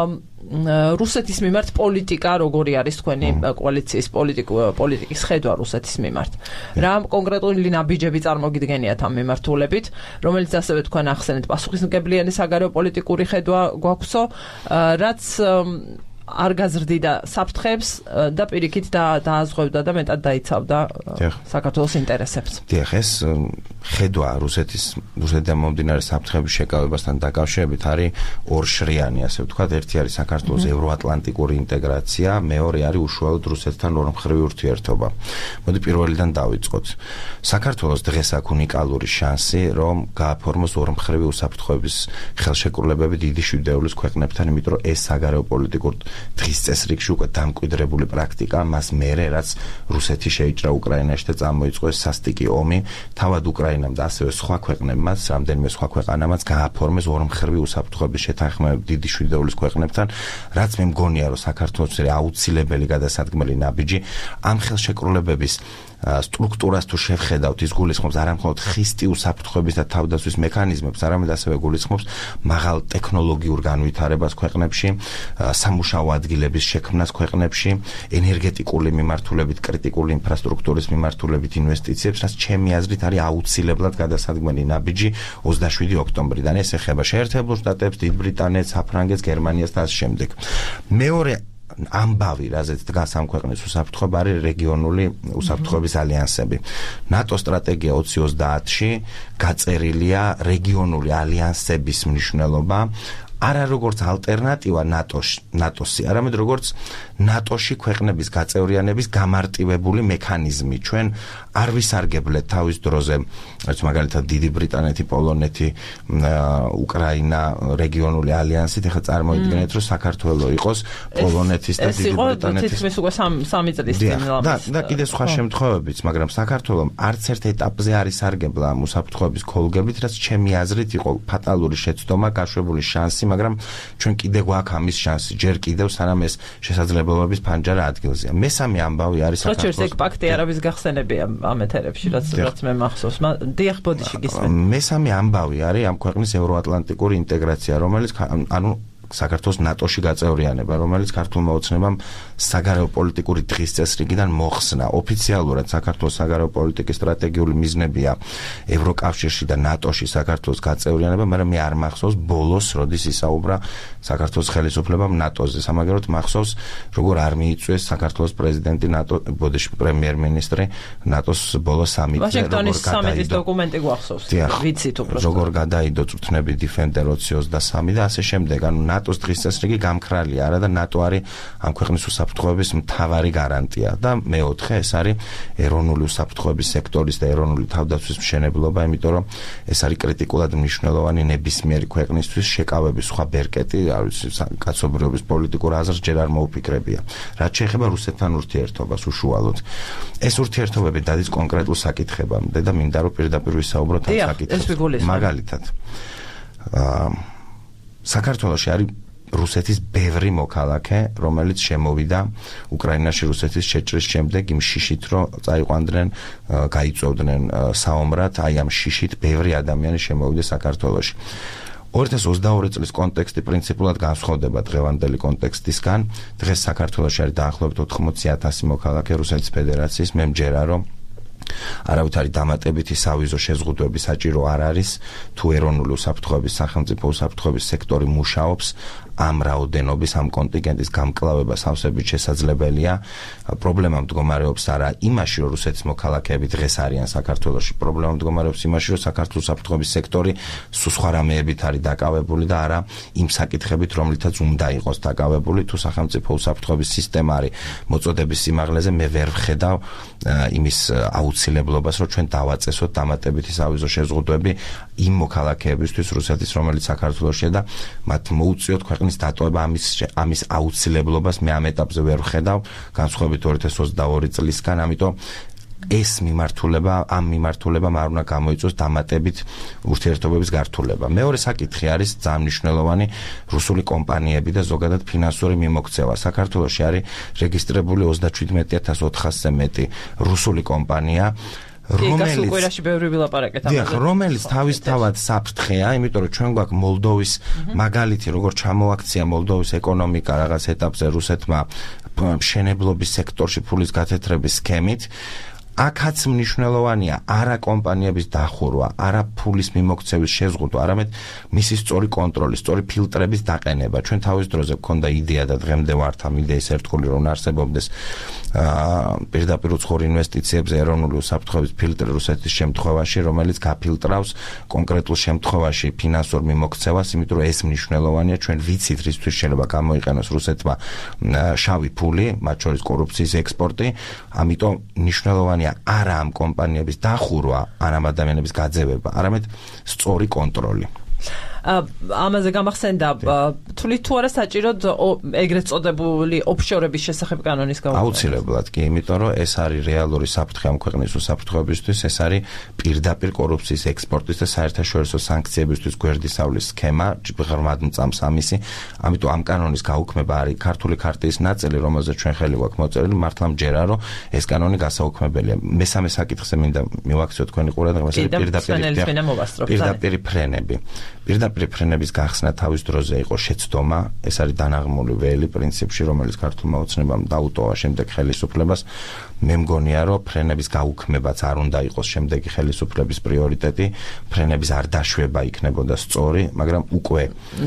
რუსეთის მიმართ პოლიტიკა, როგორი არის თქვენი კოალიციის პოლიტიკის ხედვა რუსეთის მიმართ. რა კონკრეტული ნაბიჯები წარმოგიდგენიათ ამ მიმართულებით, რომელიც ასევე თქვენ ახსენეთ პასუხისმგებლიანი საგარეო პოლიტიკური ხედვა გვაქვსო, რაც არ გაზრდიდა საფრთხებს და პირიქით დააზღვევდა და მეტად დაიცავდა საქართველოს ინტერესებს. დიახ, ეს ხედვა რუსეთიდან მომდინარე საფრთხების შეკავებასთან დაკავშირებით არის ორშრიანი, ასე ვთქვათ, ერთი არის საქართველოს ევროატლანტიკური ინტეგრაცია, მეორე არის უშუალოდ რუსეთთან ორმხრივი ურთიერთობა. მოდი პირველიდან დავიწყოთ. საქართველოს დღეს აქვს უნიკალური შანსი, რომ გააფორმოს ორმხრივი უსაფრთხოების ხელშეკრულებები დიდი შვიდეულის ქვეყნებთან, იმიტომ რომ ეს საგარეო პოლიტიკურ დღის წესრიგში უკვე დამკვიდრებული პრაქტიკა, მას მერე რაც რუსეთი შეიჭრა უკრაინაში და წამოიწყო ეს სასტიკი ომი, თავად უკრაინამ და ასევე სხვა ქვეყნებმაც, რამდენიმე სხვა ქვეყანამაც გააფორმეს ორმხრივი უსაფრთხოების შეთანხმებები დიდი შვიდეულის ქვეყნებთან, რაც მე მგონია, რომ საქართველოს აუცილებელი გადასადგმელი ნაბიჯი ამ ხელშეკრულებების სტრუქტურას თუ შევხედავთ, ის გულისხმობს არა მხოლოდ ხისტი უსაფრთხოების და თავდაცვის მექანიზმებს, არამედ ასევე გულისხმობს მაღალ ტექნოლოგიურ განვითარებას ქვეყნებში, სამუშაო ადგილების შექმნას ქვეყნებში, ენერგეტიკული მიმართულებით, კრიტიკული ინფრასტრუქტურის მიმართულებით ინვესტიციებს, რაც ჩემი აზრით არის აუცილებლად გადასადგმელი ნაბიჯი 27 ოქტომბრიდან. ეს ეხება შეერთებულ შტატებს, დიდ ბრიტანეთს, საფრანგეთს, გერმანიას და ასე შემდეგ. მეორე ამბავი, რაზეც დგას ამ ქვეყნის უსაფრთხოება, არის რეგიონული უსაფრთხოების ალიანსები. ნატო სტრატეგია 2030-ში გაწერილია რეგიონული ალიანსების მნიშვნელობა, არა როგორც ალტერნატივა ნატოსი, არამედ როგორც ნატოში ქვეყნების გაწევრიანების გამარტივებული მექანიზმი. ჩვენ არ ვისარგებლეთ თავის დროზე, მაგალითად დიდი ბრიტანეთი, პოლონეთი, უკრაინა რეგიონული ალიანსით, ეხლა წარმოიდგინეთ, რომ საქართველო იყოს პოლონეთის და დიდი ბრიტანეთის. ეს იყო თითქმის უკვე 3 წლის წინ. და კიდე სხვა შემთხვევებიც, მაგრამ საქართველომ არც ერთ ეტაპზე არ ისარგებლა ამ უსაფრთხოების ქოლგებით, რაც ჩემი აზრით იყო ფატალური შეცდომა, გაშვებული შანსი, მაგრამ ჩვენ კიდე გვაქვს ამის შანსი, ჯერ კიდევ სანამ ეს შესაძლებლობების ფანჯარა ადგილზეა. მესამე ამბავი არის საქართველოს. ეს პაქტი არაბის გახსენებია ამ ეთერებში, რაც მე მახსოვს. დიახ, ბოდიში გისმენთ. მესამე ამბავი არის ამ ქვეყნის ევროატლანტიკური ინტეგრაცია, რომელიც საქართველოს ნატოში გაწევრიანება, რომელიც ქართულმა ოცნებამ საგარეო პოლიტიკური დღის წესრიგიდან მოხსნა. ოფიციალურად საქართველოს საგარეო პოლიტიკის სტრატეგიული მიზნებია ევროკავშირში და ნატოში საქართველოს გაწევრიანება, მაგრამ მე არ მახსოვს ბოლოს, როდის ისაუბრა საქართველოს ხელისუფლებამ ნატოზე. სამაგეროდ მახსოვს, როგორ არ მიიწვიეს საქართველოს პრეზიდენტი პრემიერ-მინისტრი ნატოს ბოლოს სამიტზე, ვაშინგტონის სამიტის დოკუმენტი გვახსოვს. ვიცით უბრალოდ. როგორ გადაიდო წვრთნები Defender 23 და ასე შემდეგ. ანუ ნატოს დღის წესრიგი გამქრალია, არა და ნატო არის ამ ქვეყნის უსაფრთხოების მთავარი გარანტია და მეოთხე ეს არის ეროვნული უსაფრთხოების სექტორის და ეროვნული თავდაცვის მშენებლობა, იმიტომ რომ ეს არის კრიტიკულად მნიშვნელოვანი ნებისმიერი ქვეყნისთვის შეკავების სხვა ბერკეტი, კაცობრიობის პოლიტიკურ აზრს ჯერ არ მოუფიქრებია. რაც შეეხება რუსეთთან ურთიერთობას უშუალოდ. ეს ურთიერთობები დადის კონკრეტულ საკითხებამდე და მინდა რომ პირდაპირ ვისაუბროთ ამ საკითხებზე. მაგალითად, საქართველოში არის რუსეთის ბევრი მოქალაქე, რომელიც შემოვიდა უკრაინაში რუსეთის შეჭრის შემდეგ იმ შიშით, რომ წაიყვანდნენ, გაიწვევდნენ საომრად, აი ამ შიშით ბევრი ადამიანი შემოვიდა საქართველოში. 2022 წლის კონტექსტი პრინციპულად განსხვავდება დღევანდელი კონტექსტისგან. დღეს საქართველოში არის დაახლოებით 80,000 მოქალაქე რუსეთის ფედერაციის. მე მჯერა, რომ არავით არის დამატებითი სავიზო შეზღუდვები საჭირო არ არის, თუ ეროვნული უსაფრთხოების სახელმწიფო უსაფრთხოების სექტორი მუშაობს, ამ რაოდენობის, ამ კონტინგენტის გამკლავება სავსებით შესაძლებელია. პრობლემა მდგომარეობს არა იმაში, რომ რუსეთის მოქალაქეები დღეს არიან საქართველოში, პრობლემა მდგომარეობს იმაში, რომ საქართველოს უსაფრთხოების სექტორი სხვა რამეებით არის დაკავებული და არა იმ საკითხებით, რომლითაც უნდა იყოს დაკავებული. თუ სახელმწიფო უსაფრთხოების სისტემა არის მოწოდების სიმაღლეზე, მე ვერ ვხედავ იმის აუცილებლობას, რომ ჩვენ დავაწესოთ დამატებითი სავიზო შეზღუდვები იმ მოქალაქეებისთვის რუსეთის, რომელიც საქართველოშია და მათ მოუწიოთ ქვეყნის დატოვება. ამის აუცილებლობას მე ამ ეტაპზე ვერ ვხედავ, განსხვავებით 2022 წლისგან, ამიტომ ეს ამ მიმართულებამ არ უნდა გამოიწვიოს დამატებით ურთიერთობების გართულება. მეორე საკითხი არის ძალიან მნიშვნელოვანი რუსული კომპანიები და ზოგადად ფინანსური მიმოქცევა. საქართველოში არის რეგისტრირებული 37,400-ზე მეტი რუსული კომპანია, რომელიც თავისთავად საფრთხეა, იმიტომ რომ ჩვენ გვაქვს მოლდოვის მაგალითი, როგორ ჩამოაქცია მოლდოვის ეკონომიკა რაღაც ეტაპზე რუსეთმა მშენებლობის სექტორში ფულის გათეთრების სქემით. აქაც მნიშვნელოვანია არა კომპანიების დახურვა, არა ფულის მიმოქცევის შეზღუდვა, არამედ მისი სწორი კონტროლი, სწორი ფილტრების დაყენება. ჩვენ თავის დროზე გქონდა იდეა და დღემდე ვართ ამ იდეის ერთგული, რომ არსებობდეს პირდაპირ უცხოურ ინვესტიციებზე ეროვნული უსაფრთხოების ფილტრი რუსეთის შემთხვევაში, რომელიც გაფილტრავს კონკრეტულ შემთხვევაში ფინანსურ მიმოქცევას, იმიტომ რომ ეს მნიშვნელოვანია, ჩვენ ვიცით რისთვის შეიძლება გამოიყენოს რუსეთმა შავი ფული, მათ შორის კორუფციის ექსპორტი, ამიტომ მნიშვნელოვანია არა ამ კომპანიების დახურვა, არა ამ ადამიანების გაძევება, არამედ სწორი კონტროლი. ამაზე გამახსენდა თulit თუ არა საჭიროდ ეგრეთ წოდებული ოფშორების შესახებ კანონის გაუქმება. აუცილებლად კი, იმიტომ რომ ეს არის რეალური საფრთხე ამ ქვეყნის უსაფრთხოებისთვის, ეს არის პირდაპირ კორუფციის ექსპორტის და საერთაშორისო სანქციებისთვის გვერდისავლის სქემა, ღრმად მწამს ამისი, ამიტომ ამ კანონის გაუქმება არის ქართული ქარტიის ნაწილი, რომელზეც ჩვენ ხელი გვაქვს მოწერილი, მართლა მჯერა, რომ ეს კანონი გასაუქმებელია. მესამე საკითხზე მინდა მივაქციო თქვენი ყურადღება, ეს პირდაპირ ფრენები. პირდაპირ ფრენების გახსნა თავის დროზე იყო შეცდომა, ეს არის დანაღმული ველი პრინციპში, რომელიც ქართულმა ოცნებამ დაუტოვა შემდეგ ხელისუფლებას. მე მგონია, რომ ფრენების გაუქმებაც არ უნდა იყოს შემდეგი ხელისუფლების პრიორიტეტი, ფრენების არ დაშვება იქნებოდა სწორი, მაგრამ უკვე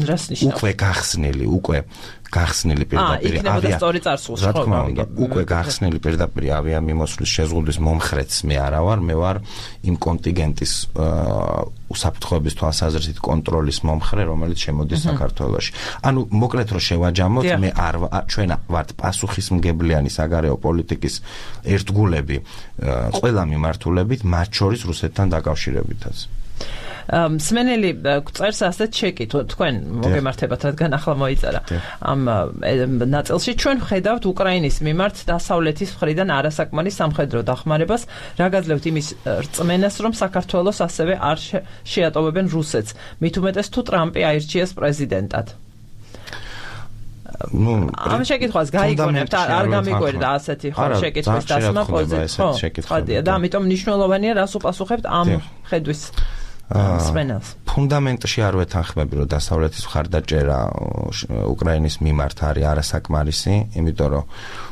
გახსნილი პირდაპირ გახსნილი პირდაპირ ავიამიმოსვლის შეზღუდვის მომხრეც მე არა ვარ, მე ვარ იმ კონტინგენტის უსაფრთხოების თვალსაზრისით კონტროლის მომხრე, რომელიც შემოდის საქართველოში. ანუ მოკლედ რომ შევაჯამოთ, ჩვენ ვართ პასუხისმგებლიანი საგარეო პოლიტიკის ერთგულები ყველა მიმართულებით, მათ შორის რუსეთთან დაკავშირებითაც. მსმენელი წერს ასეთ შეკითხვას, თქვენ მოგემართებათ, რადგან ახლა მოიწერა ამ ნაწილში, ჩვენ ვხედავთ უკრაინის მიმართ დასავლეთის მხრიდან არასაკმარის სამხედრო დახმარებას, რა გაძლევთ იმის რწმენას, რომ საქართველოს ასევე არ შეატოვებენ რუსეთს, მით უმეტეს თუ ტრამპი აირჩიეს პრეზიდენტად. ამ შეკითხვას გაიგონებთ, არ გამიგვერდა ასეთი შეკითხვის დასმა პოზიცია, და ამიტომ მნიშვნელოვანია, რას უპასუხებთ ამ ხედვის სპენელს. ფუნდამენტში არ ვეთანხმები, რომ დასავლეთის მხარდაჭერა უკრაინის მიმართ არის არასაკმარისი, იმიტომ რომ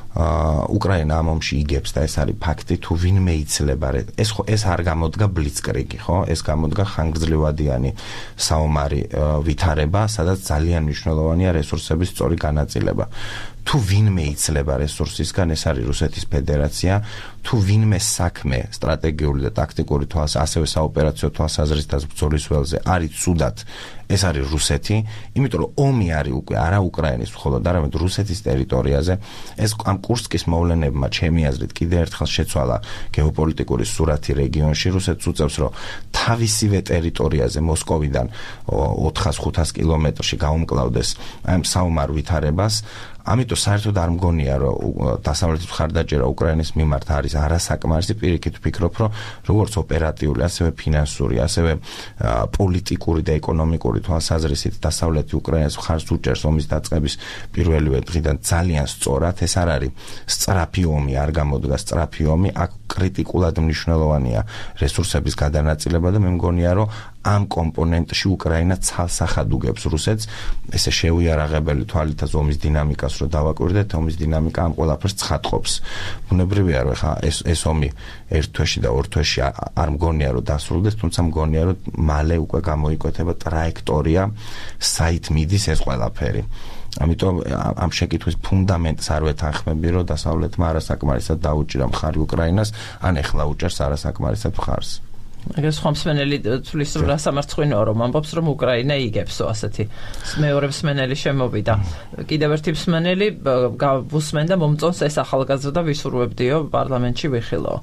უკრაინა ამ ომში იგებს და ეს არის ფაქტი, თუ ვინმე იცლება, ეს არ გამოდგა ბლიცკრიგი, ხო? ეს გამოდგა ხანგრძლივადიანი საომარი ვითარება, სადაც ძალიან მნიშვნელოვანია რესურსების სწორი განაწილება. თუ ვინმე იცლება რესურსისგან, ეს არის რუსეთის ფედერაცია, თუ ვინმე საქმე სტრატეგიული და ტაქტიკური ასევე საოპერაციო თვალსაზრისით ბრძოლის ველზე არის ცუდად, ეს არის რუსეთი, იმიტომ რომ ომი არის უკვე არა უკრაინის მხოლოდ, არამედ რუსეთის ტერიტორიაზე. ეს ამ კურსკის მოვლენებმა ჩემი აზრით კიდევ ერთხელ შეცვალა გეოპოლიტიკური სურათი რეგიონში. რუსეთს უწევს, რომ თავისივე ტერიტორიაზე მოსკოვიდან 400-500 კილომეტრში გაუმკლავდეს ამ საომარ ვითარებას. ამიტომ საერთოდ არ მგონია, რომ დასავლეთის მხარდაჭერა უკრაინის მიმართ არის არასაკმარისი, პირიქით ვფიქრობ, რომ როგორც ოპერატიული, ასევე ფინანსური, ასევე პოლიტიკური და ეკონომიკური თვალსაზრისით დასავლეთი უკრაინას მხარს უჭერს ომის დაწყების პირველივე დღიდან ძალიან სწორად. ეს არ არის სწრაფი ომი, არ გამოდგა სწრაფი ომი, აქ კრიტიკულად მნიშვნელოვანია რესურსების გადანაწილება და მე მგონია, რომ ამ კომპონენტში უკრაინა ცალსახად უგებს რუსეთს. ესე შეუიარაღებელი თვალითაც ომის დინამიკას რო დავაკვირდეთ, ომის დინამიკა ამ ყველაფერს ცხადყოფს. ბუნებრივია, რომ ხა ეს ომი ერთ თვეში და ორ თვეში არ მგონია, რომ დასრულდეს, თუმცა მგონია, რომ მალე უკვე გამოიკვეთება ტრაექტორია, საით მიდის ეს ყველაფერი. ამიტომ ამ შეკითხვის ფუნდამენტს არ ვეთანხმები, რომ დასავლეთმა არასაკმარისად დაუჭირა მხარი უკრაინას, ან ეხლა უჭერს არასაკმარისად მხარს. ეგრე სხვა მსმენელი თulis რომ რასამარცხინოა, რომ ამბობს, რომ უკრაინა იგებსო ასეთი. მეორე მსმენელი შემოვიდა. კიდევ ერთი მსმენელი გავუსმენდა მომწონს ეს ახალგაზრდა ვისურვებდიო პარლამენტში ვიხილო.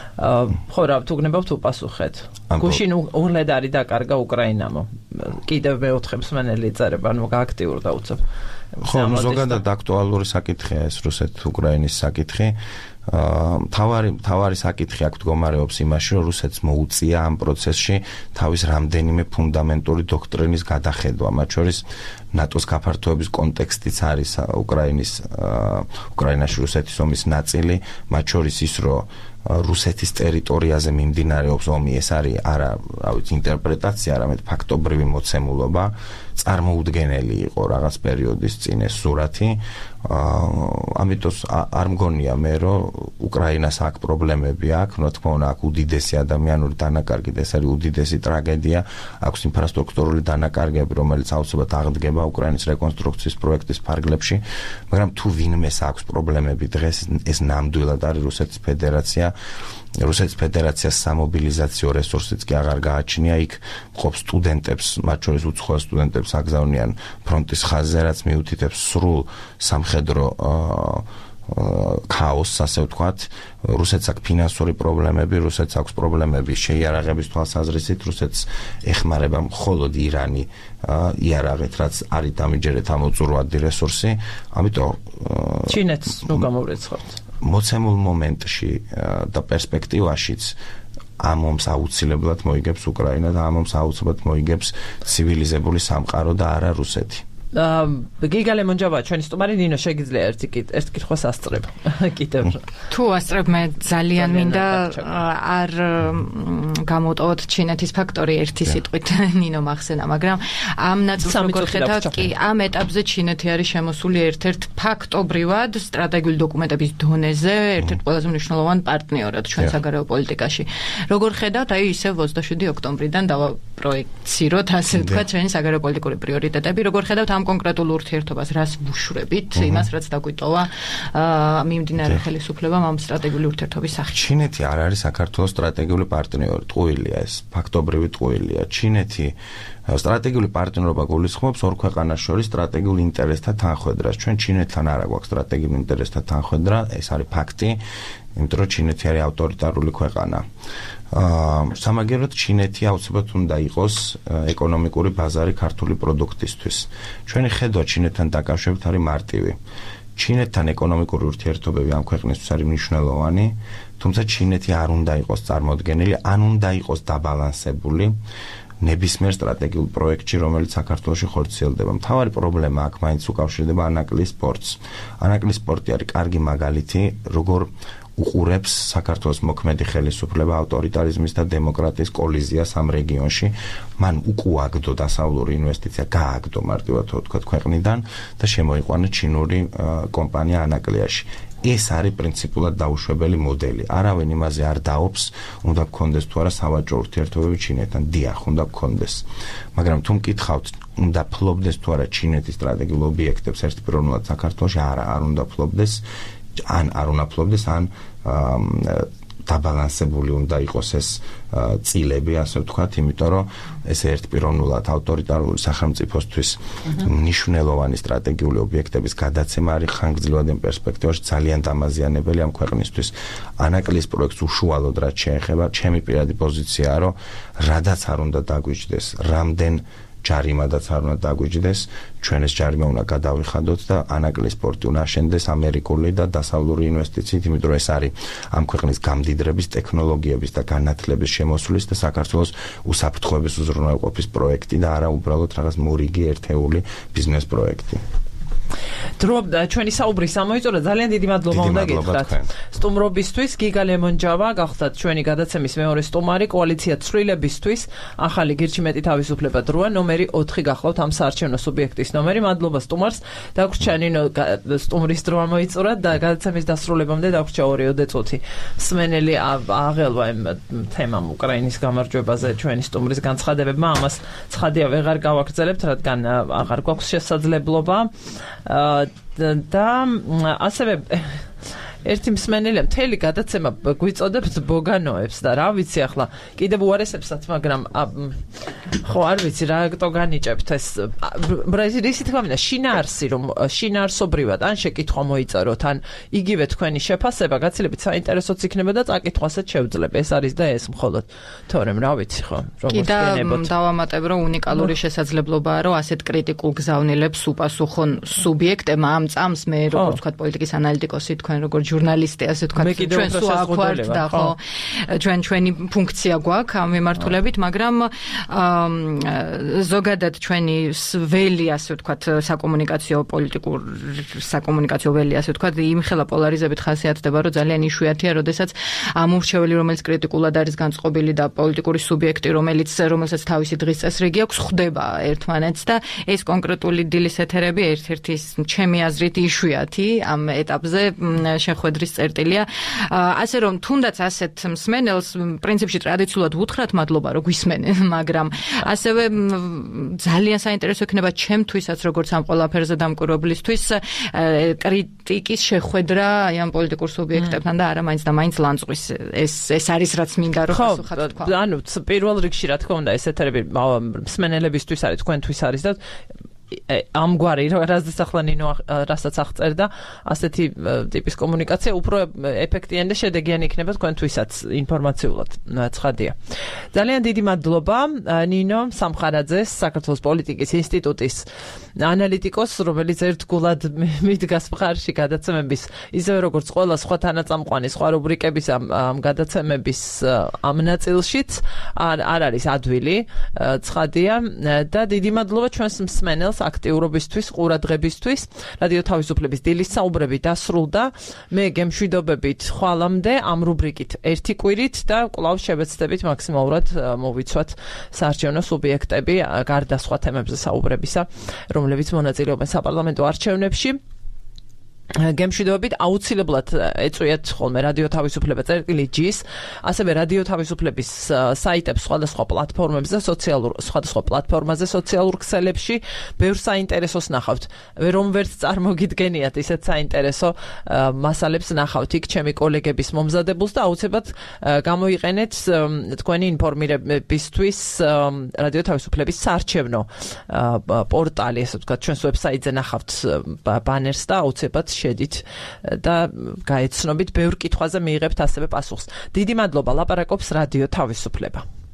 ხო რა, თუ გნებავთ უპასუხეთ. გუშინ უღლედ არის დაკარგა უკრაინამო. კიდევ მეოთხე მსმენელი წერება, ანუ გააქტიურდა უცებ. ხო, ზოგადად აქტუალური საკითხია ეს რუსეთ-უკრაინის საკითხი. თავარი საკითხი აქ მდგომარეობს იმაში, რომ რუსეთს მოუწია ამ პროცესში თავის რამდენიმე ფუნდამენტური დოქტრინის გადახედვა, მათ შორის ნატოს გაფართოების კონტექსტიც არის უკრაინაში რუსეთის ომის ნაწილი, მათ შორის ის, რომ რუსეთის ტერიტორიაზე მიმდინარეობს ომი, ეს არის არა ინტერპრეტაცია, არამედ ფაქტობრივი მოცემულობა, წარმოუდგენელი იყო რაღაც პერიოდის წინ ეს სურათი. ამიტომ არ მგონია მე, რომ უკრაინას აქ პრობლემები აქვს, რა თქმა უნდა, აქ უდიდესი ადამიანური დანაკარგი, ეს არის უდიდესი ტრაგედია, აქვს ინფრასტრუქტურული დანაკარგები, რომელიც აუცილებლად აღდგება უკრაინის რეკონსტრუქციის პროექტის ფარგლებში, მაგრამ თუ ვინმეს აქვს პრობლემები დღეს, ეს ნამდვილად არის რუსეთის ფედერაცია. რუსეთის ფედერაციას სამობილიზაციო რესურსიც კი აღარ გააჩნია, იქ მყოფ სტუდენტებს, მათ შორის უცხოელ სტუდენტებს აგზავნიან ფრონტის ხაზზე, რაც მიუთითებს სრულ სამხედრო ქაოსს, ასე ვთქვათ. რუსეთს აქვს ფინანსური პრობლემები, რუსეთს აქვს პრობლემები შეიარაღების თვალსაზრისით, რუსეთს ეხმარება მხოლოდ ირანი იარაღით, რაც არის დამიჯერეთ ამოწურვადი რესურსი, ამიტომ ჩინეთს რო გამოვრეცხავთ. მოცემულ მომენტში და პერსპექტივაშიც ამ ომს აუცილებლად მოიგებს უკრაინა და ამ ომს აუცილებლად მოიგებს ცივილიზებული სამყარო და არა რუსეთი. გიგა ლემონჯავა, ჩვენი სტუმარი ნინო, შეგიძლია ერთი კითხვას ასწრებ. კიდევ. თუ ასწრებ, მე ძალიან მინდა არ გამოტოვოთ ჩინეთის ფაქტორი ერთი სიტყვით ნინო მახსენა, მაგრამ ამ ნაწილს როგორ ხედავთ, კი ამ ეტაპზე ჩინეთი არის შემოსული ერთ-ერთ ფაქტობრივად სტრატეგიული დოკუმენტების დონეზე ერთ-ერთ ყველაზე მნიშვნელოვან პარტნიორად ჩვენ საგარეო პოლიტიკაში. როგორ ხედავთ, აი ისევ 27 ოქტომბრიდან დავაპროექციროთ, ასე ვთქვათ, ჩვენი საგარეო პოლიტიკური პრიორიტეტები, როგორ ხედავთ ამ კონკრეტულ ურთიერთობას, რას ვუშვრებით, იმას, რაც დაგვიტოვა მიმდინარე ხელისუფლებამ ამ სტრატეგიული ურთიერთობის სახით. ჩინეთი არ არის საქართველოს სტრატეგიული პარტნიორი, ტყუილია ეს, ფაქტობრივი ტყუილია. ჩინეთი სტრატეგიული პარტნიორობა გულისხმობს ორ ქვეყანას შორის სტრატეგიულ ინტერესთა თანხვედრას. ჩვენ ჩინეთთან არ აქვს სტრატეგიული ინტერესთა თანხვედრა, ეს არის ფაქტი, იმიტომ რომ ჩინეთი არის ავტორიტარული ქვეყანა. სამაგეროდ ჩინეთი აუცილებლად უნდა იყოს ეკონომიკური ბაზარი ქართული პროდუქტისთვის. ჩვენი ხედვა ჩინეთთან დაკავშირებით არის მარტივი. ჩინეთთან ეკონომიკური ურთიერთობები ამ ქვეყნისთვის არის მნიშვნელოვანი, თუმცა ჩინეთი არ უნდა იყოს წარმოდგენილი, ან უნდა იყოს დაბალანსებული ნებისმიერ სტრატეგიულ პროექტში, რომელიც საქართველოში ხორციელდება. მთავარი პრობლემა აქ მაინც უკავშირდება ანაკლის სპორტს. ანაკლის სპორტი არის კარგი მაგალითი, როგორ უყურებს საქართველოს მოქმედი ხელისუფლება ავტორიტარიზმის და დემოკრატიის კოლიზიას ამ რეგიონში. მან უკუაგდო დასავლური ინვესტიცია, გააგდო მარტივად ვთქვათ ქვეყნიდან და შემოიყვანა ჩინური კომპანია ანაკლიაში. ეს არის პრინციპულად დაუშვებელი მოდელი. არავინ იმაზე არ დაობს, უნდა გქონდეს თუ არა სავაჭრო ურთიერთობები ჩინეთთან. დიახ, უნდა გქონდეს. მაგრამ თუ მკითხავთ, უნდა ფლობდეს თუ არა ჩინეთის სტრატეგიულ ობიექტებს ერთპიროვნულად საქართველოში, არ უნდა ფლობდეს. ან არ უნდა ფლობდეს, ან დაბალანსებული უნდა იყოს ეს წილები, ასე ვთქვათ, იმიტომ რომ ეს ერთპიროვნულად ავტორიტარული სახელმწიფოსთვის მნიშვნელოვანი სტრატეგიული ობიექტების გადაცემა არის ხანგრძლივად პერსპექტივაში ძალიან დამაზიანებელი ამ ქვეყნისთვის. ანაკლის პროექტს უშუალოდ რაც შეეხება, ჩემი პირადი პოზიციაა, რომ რადაც არ უნდა დაგვიჯდეს, რამდენ ჯარიმადაც არ უნდა დაგვიჯდეს, ჩვენ ეს ჯარიმა უნდა გადავიხადოთ და ანაკლის სპორტი უნდა აშენდეს ამერიკული და დასავლური ინვესტიციით, იმიტომ რომ ეს არის ამ ქვეყნის გამდიდრების, ტექნოლოგიების და განათლების შემოსulis და საქართველოს უსაფრთხოების უზრუნველყოფის პროექტი და არა უბრალოდ რაღაც მორიგი ერთეული ბიზნეს პროექტი. დრო ჩვენი საუბრის ამოიწურა, ძალიან დიდი მადლობა უნდა გითხრათ. სტუმრობისთვის გიგა ლემონჯავა გახდათ ჩვენი გადაცემის მეორე სტუმარი, კოალიცია ცვლილებისთვის ახალი გირჩი მეტი თავისუფლება დროა, ნომერი 4 გახლავთ ამ საარჩევნო სუბიექტის ნომერი. მადლობა სტუმარს. დაგვრჩა ნინო სტუმრის დრო ამოიწურა და გადაცემის დასრულებამდე დაგვრჩა 2 წუთი. მსმენელი აღელვა იმ თემამ უკრაინის გამარჯვებაზე ჩვენი სტუმრის განცხადებებმა, ამას ცხადია ვეღარ გავაგრძელებთ, რადგან აღარ გვაქვს შესაძლებლობა. და ასევე ერთი მსმენელი მთელი გადაცემა გვიწოდებთ ბოგანოებს და რა ვიცი ახლა კიდევ უარესებსაც, მაგრამ ხო არ ვიცი რა რატო განიჭებთ ეს ისი თქმა მინდა შინაარსი, რომ შინაარსობრივად ან შეკითხვა მოიწეროთ, ან იგივე თქვენი შეფასება გაცილებით საინტერესოც იქნება და წაკითხვასაც შევძლებ. ეს არის და ეს მხოლოდ თორემ რა ვიცი ხო როგორ შეგენებოთ. კიდევ დავამატებ, რომ უნიკალური შესაძლებლობაა, რომ ასეთ კრიტიკულ გზავნილებს უპასუხონ სუბიექტებმა ამ წამს. მე როგორც ვთქვათ პოლიტიკის ანალიტიკოსი, თქვენ როგორც ჟურნალისტი, ასე ვთქვათ, ჩვენ სულ აქვართ და ხო, ჩვენი ფუნქცია გვაქვს ამ მიმართულებით, მაგრამ ზოგადად ჩვენი ველი, ასე ვთქვათ, საკომუნიკაციო ველი, ასე ვთქვათ, იმხელა პოლარიზებით ხასიათდება, რომ ძალიან იშვიათია, როდესაც ამ ურჩეველი, რომელიც კრიტიკულად არის განწყობილი და პოლიტიკური სუბიექტი, რომელსაც თავისი დღის წესრიგი აქვს, ხვდება ერთმანეთს და ეს კონკრეტული დილის ეთერები ერთ-ერთი ჩემი აზრით იშვიათი ამ ეტაპზე შეხვედრის წერტილია. ასე რომ თუნდაც ასეთ მსმენელს პრინციპში ტრადიციულად ვუთხრათ მადლობა რომ გვისმენენ, მაგრამ ასევე ძალიან საინტერესო იქნება ჩემთვისაც როგორც ამ ყველაფერზე დამკვირვებლისთვის კრიტიკის შეხვედრა ამ პოლიტიკურ სუბიექტებთან და არა მაინც და მაინც ლანძღვის ეს არის რაც მინდა რომ პასუხად თქვა. ანუ პირველ რიგში რა თქმა უნდა ეს ეთერები მსმენელებისთვის არის, თქვენთვის არის და ამგვარი რასაც ახლა ნინო რასაც აღწერდა, ასეთი ტიპის კომუნიკაცია უფრო ეფექტიანი და შედეგიანი იქნება თქვენთვისაც ინფორმაციულად, ცხადია. ძალიან დიდი მადლობა ნინო სამხარაძეს, საქართველოს პოლიტიკის ინსტიტუტის ანალიტიკოსს, რომელიც ერთგულად მიდგას მხარში გადაცემების, ისევე როგორც ყველა სხვა თანაწამყვანი, სხვა რუბრიკების ამ გადაცემების ამ ნაწილშიც არ არის ადვილი, ცხადია და დიდი მადლობა ჩვენს მსმენელს აქტიურობისთვის, ყურადღებისთვის. რადიო თავისუფლების დილის საუბრები დასრულდა. მე გემშვიდობებით ხვალამდე ამ რუბრიკით ერთი კვირით და კვლავ შევეცდებით მაქსიმალურად მოვიცვათ საარჩევნო სუბიექტები გარდა სხვა თემებზე საუბრებისა, რომლებიც მონაწილეობენ საპარლამენტო არჩევნებში. გემშვიდობებით აუცილებლად ეწვიათ ხოლმე რადიო თავისუფლება წერტილი.gis, ასევე რადიო თავისუფლების საიტებს სხვადასხვა პლატფორმებზე, სხვადასხვა პლატფორმაზე, სოციალურ ქსელებში, ბევრ საინტერესოს ნახავთ. რომ ვერც წარმოგიდგენიათ ისეთ საინტერესო მასალებს ნახავთ იქ ჩემი კოლეგების მომზადებულს და აუცილებლად გამოიყენეთ თქვენი ინფორმირებისთვის რადიო თავისუფლების საარჩევნო პორტალი, ასე ვთქვათ, ჩვენს ვებსაიტზე ნახავთ ბანერს და აუცილებლად შედით და გაეცნობით ბევრ კითხვაზე მიიღებთ ასევე პასუხს. დიდი მადლობა, ლაპარაკობს რადიო თავისუფლება.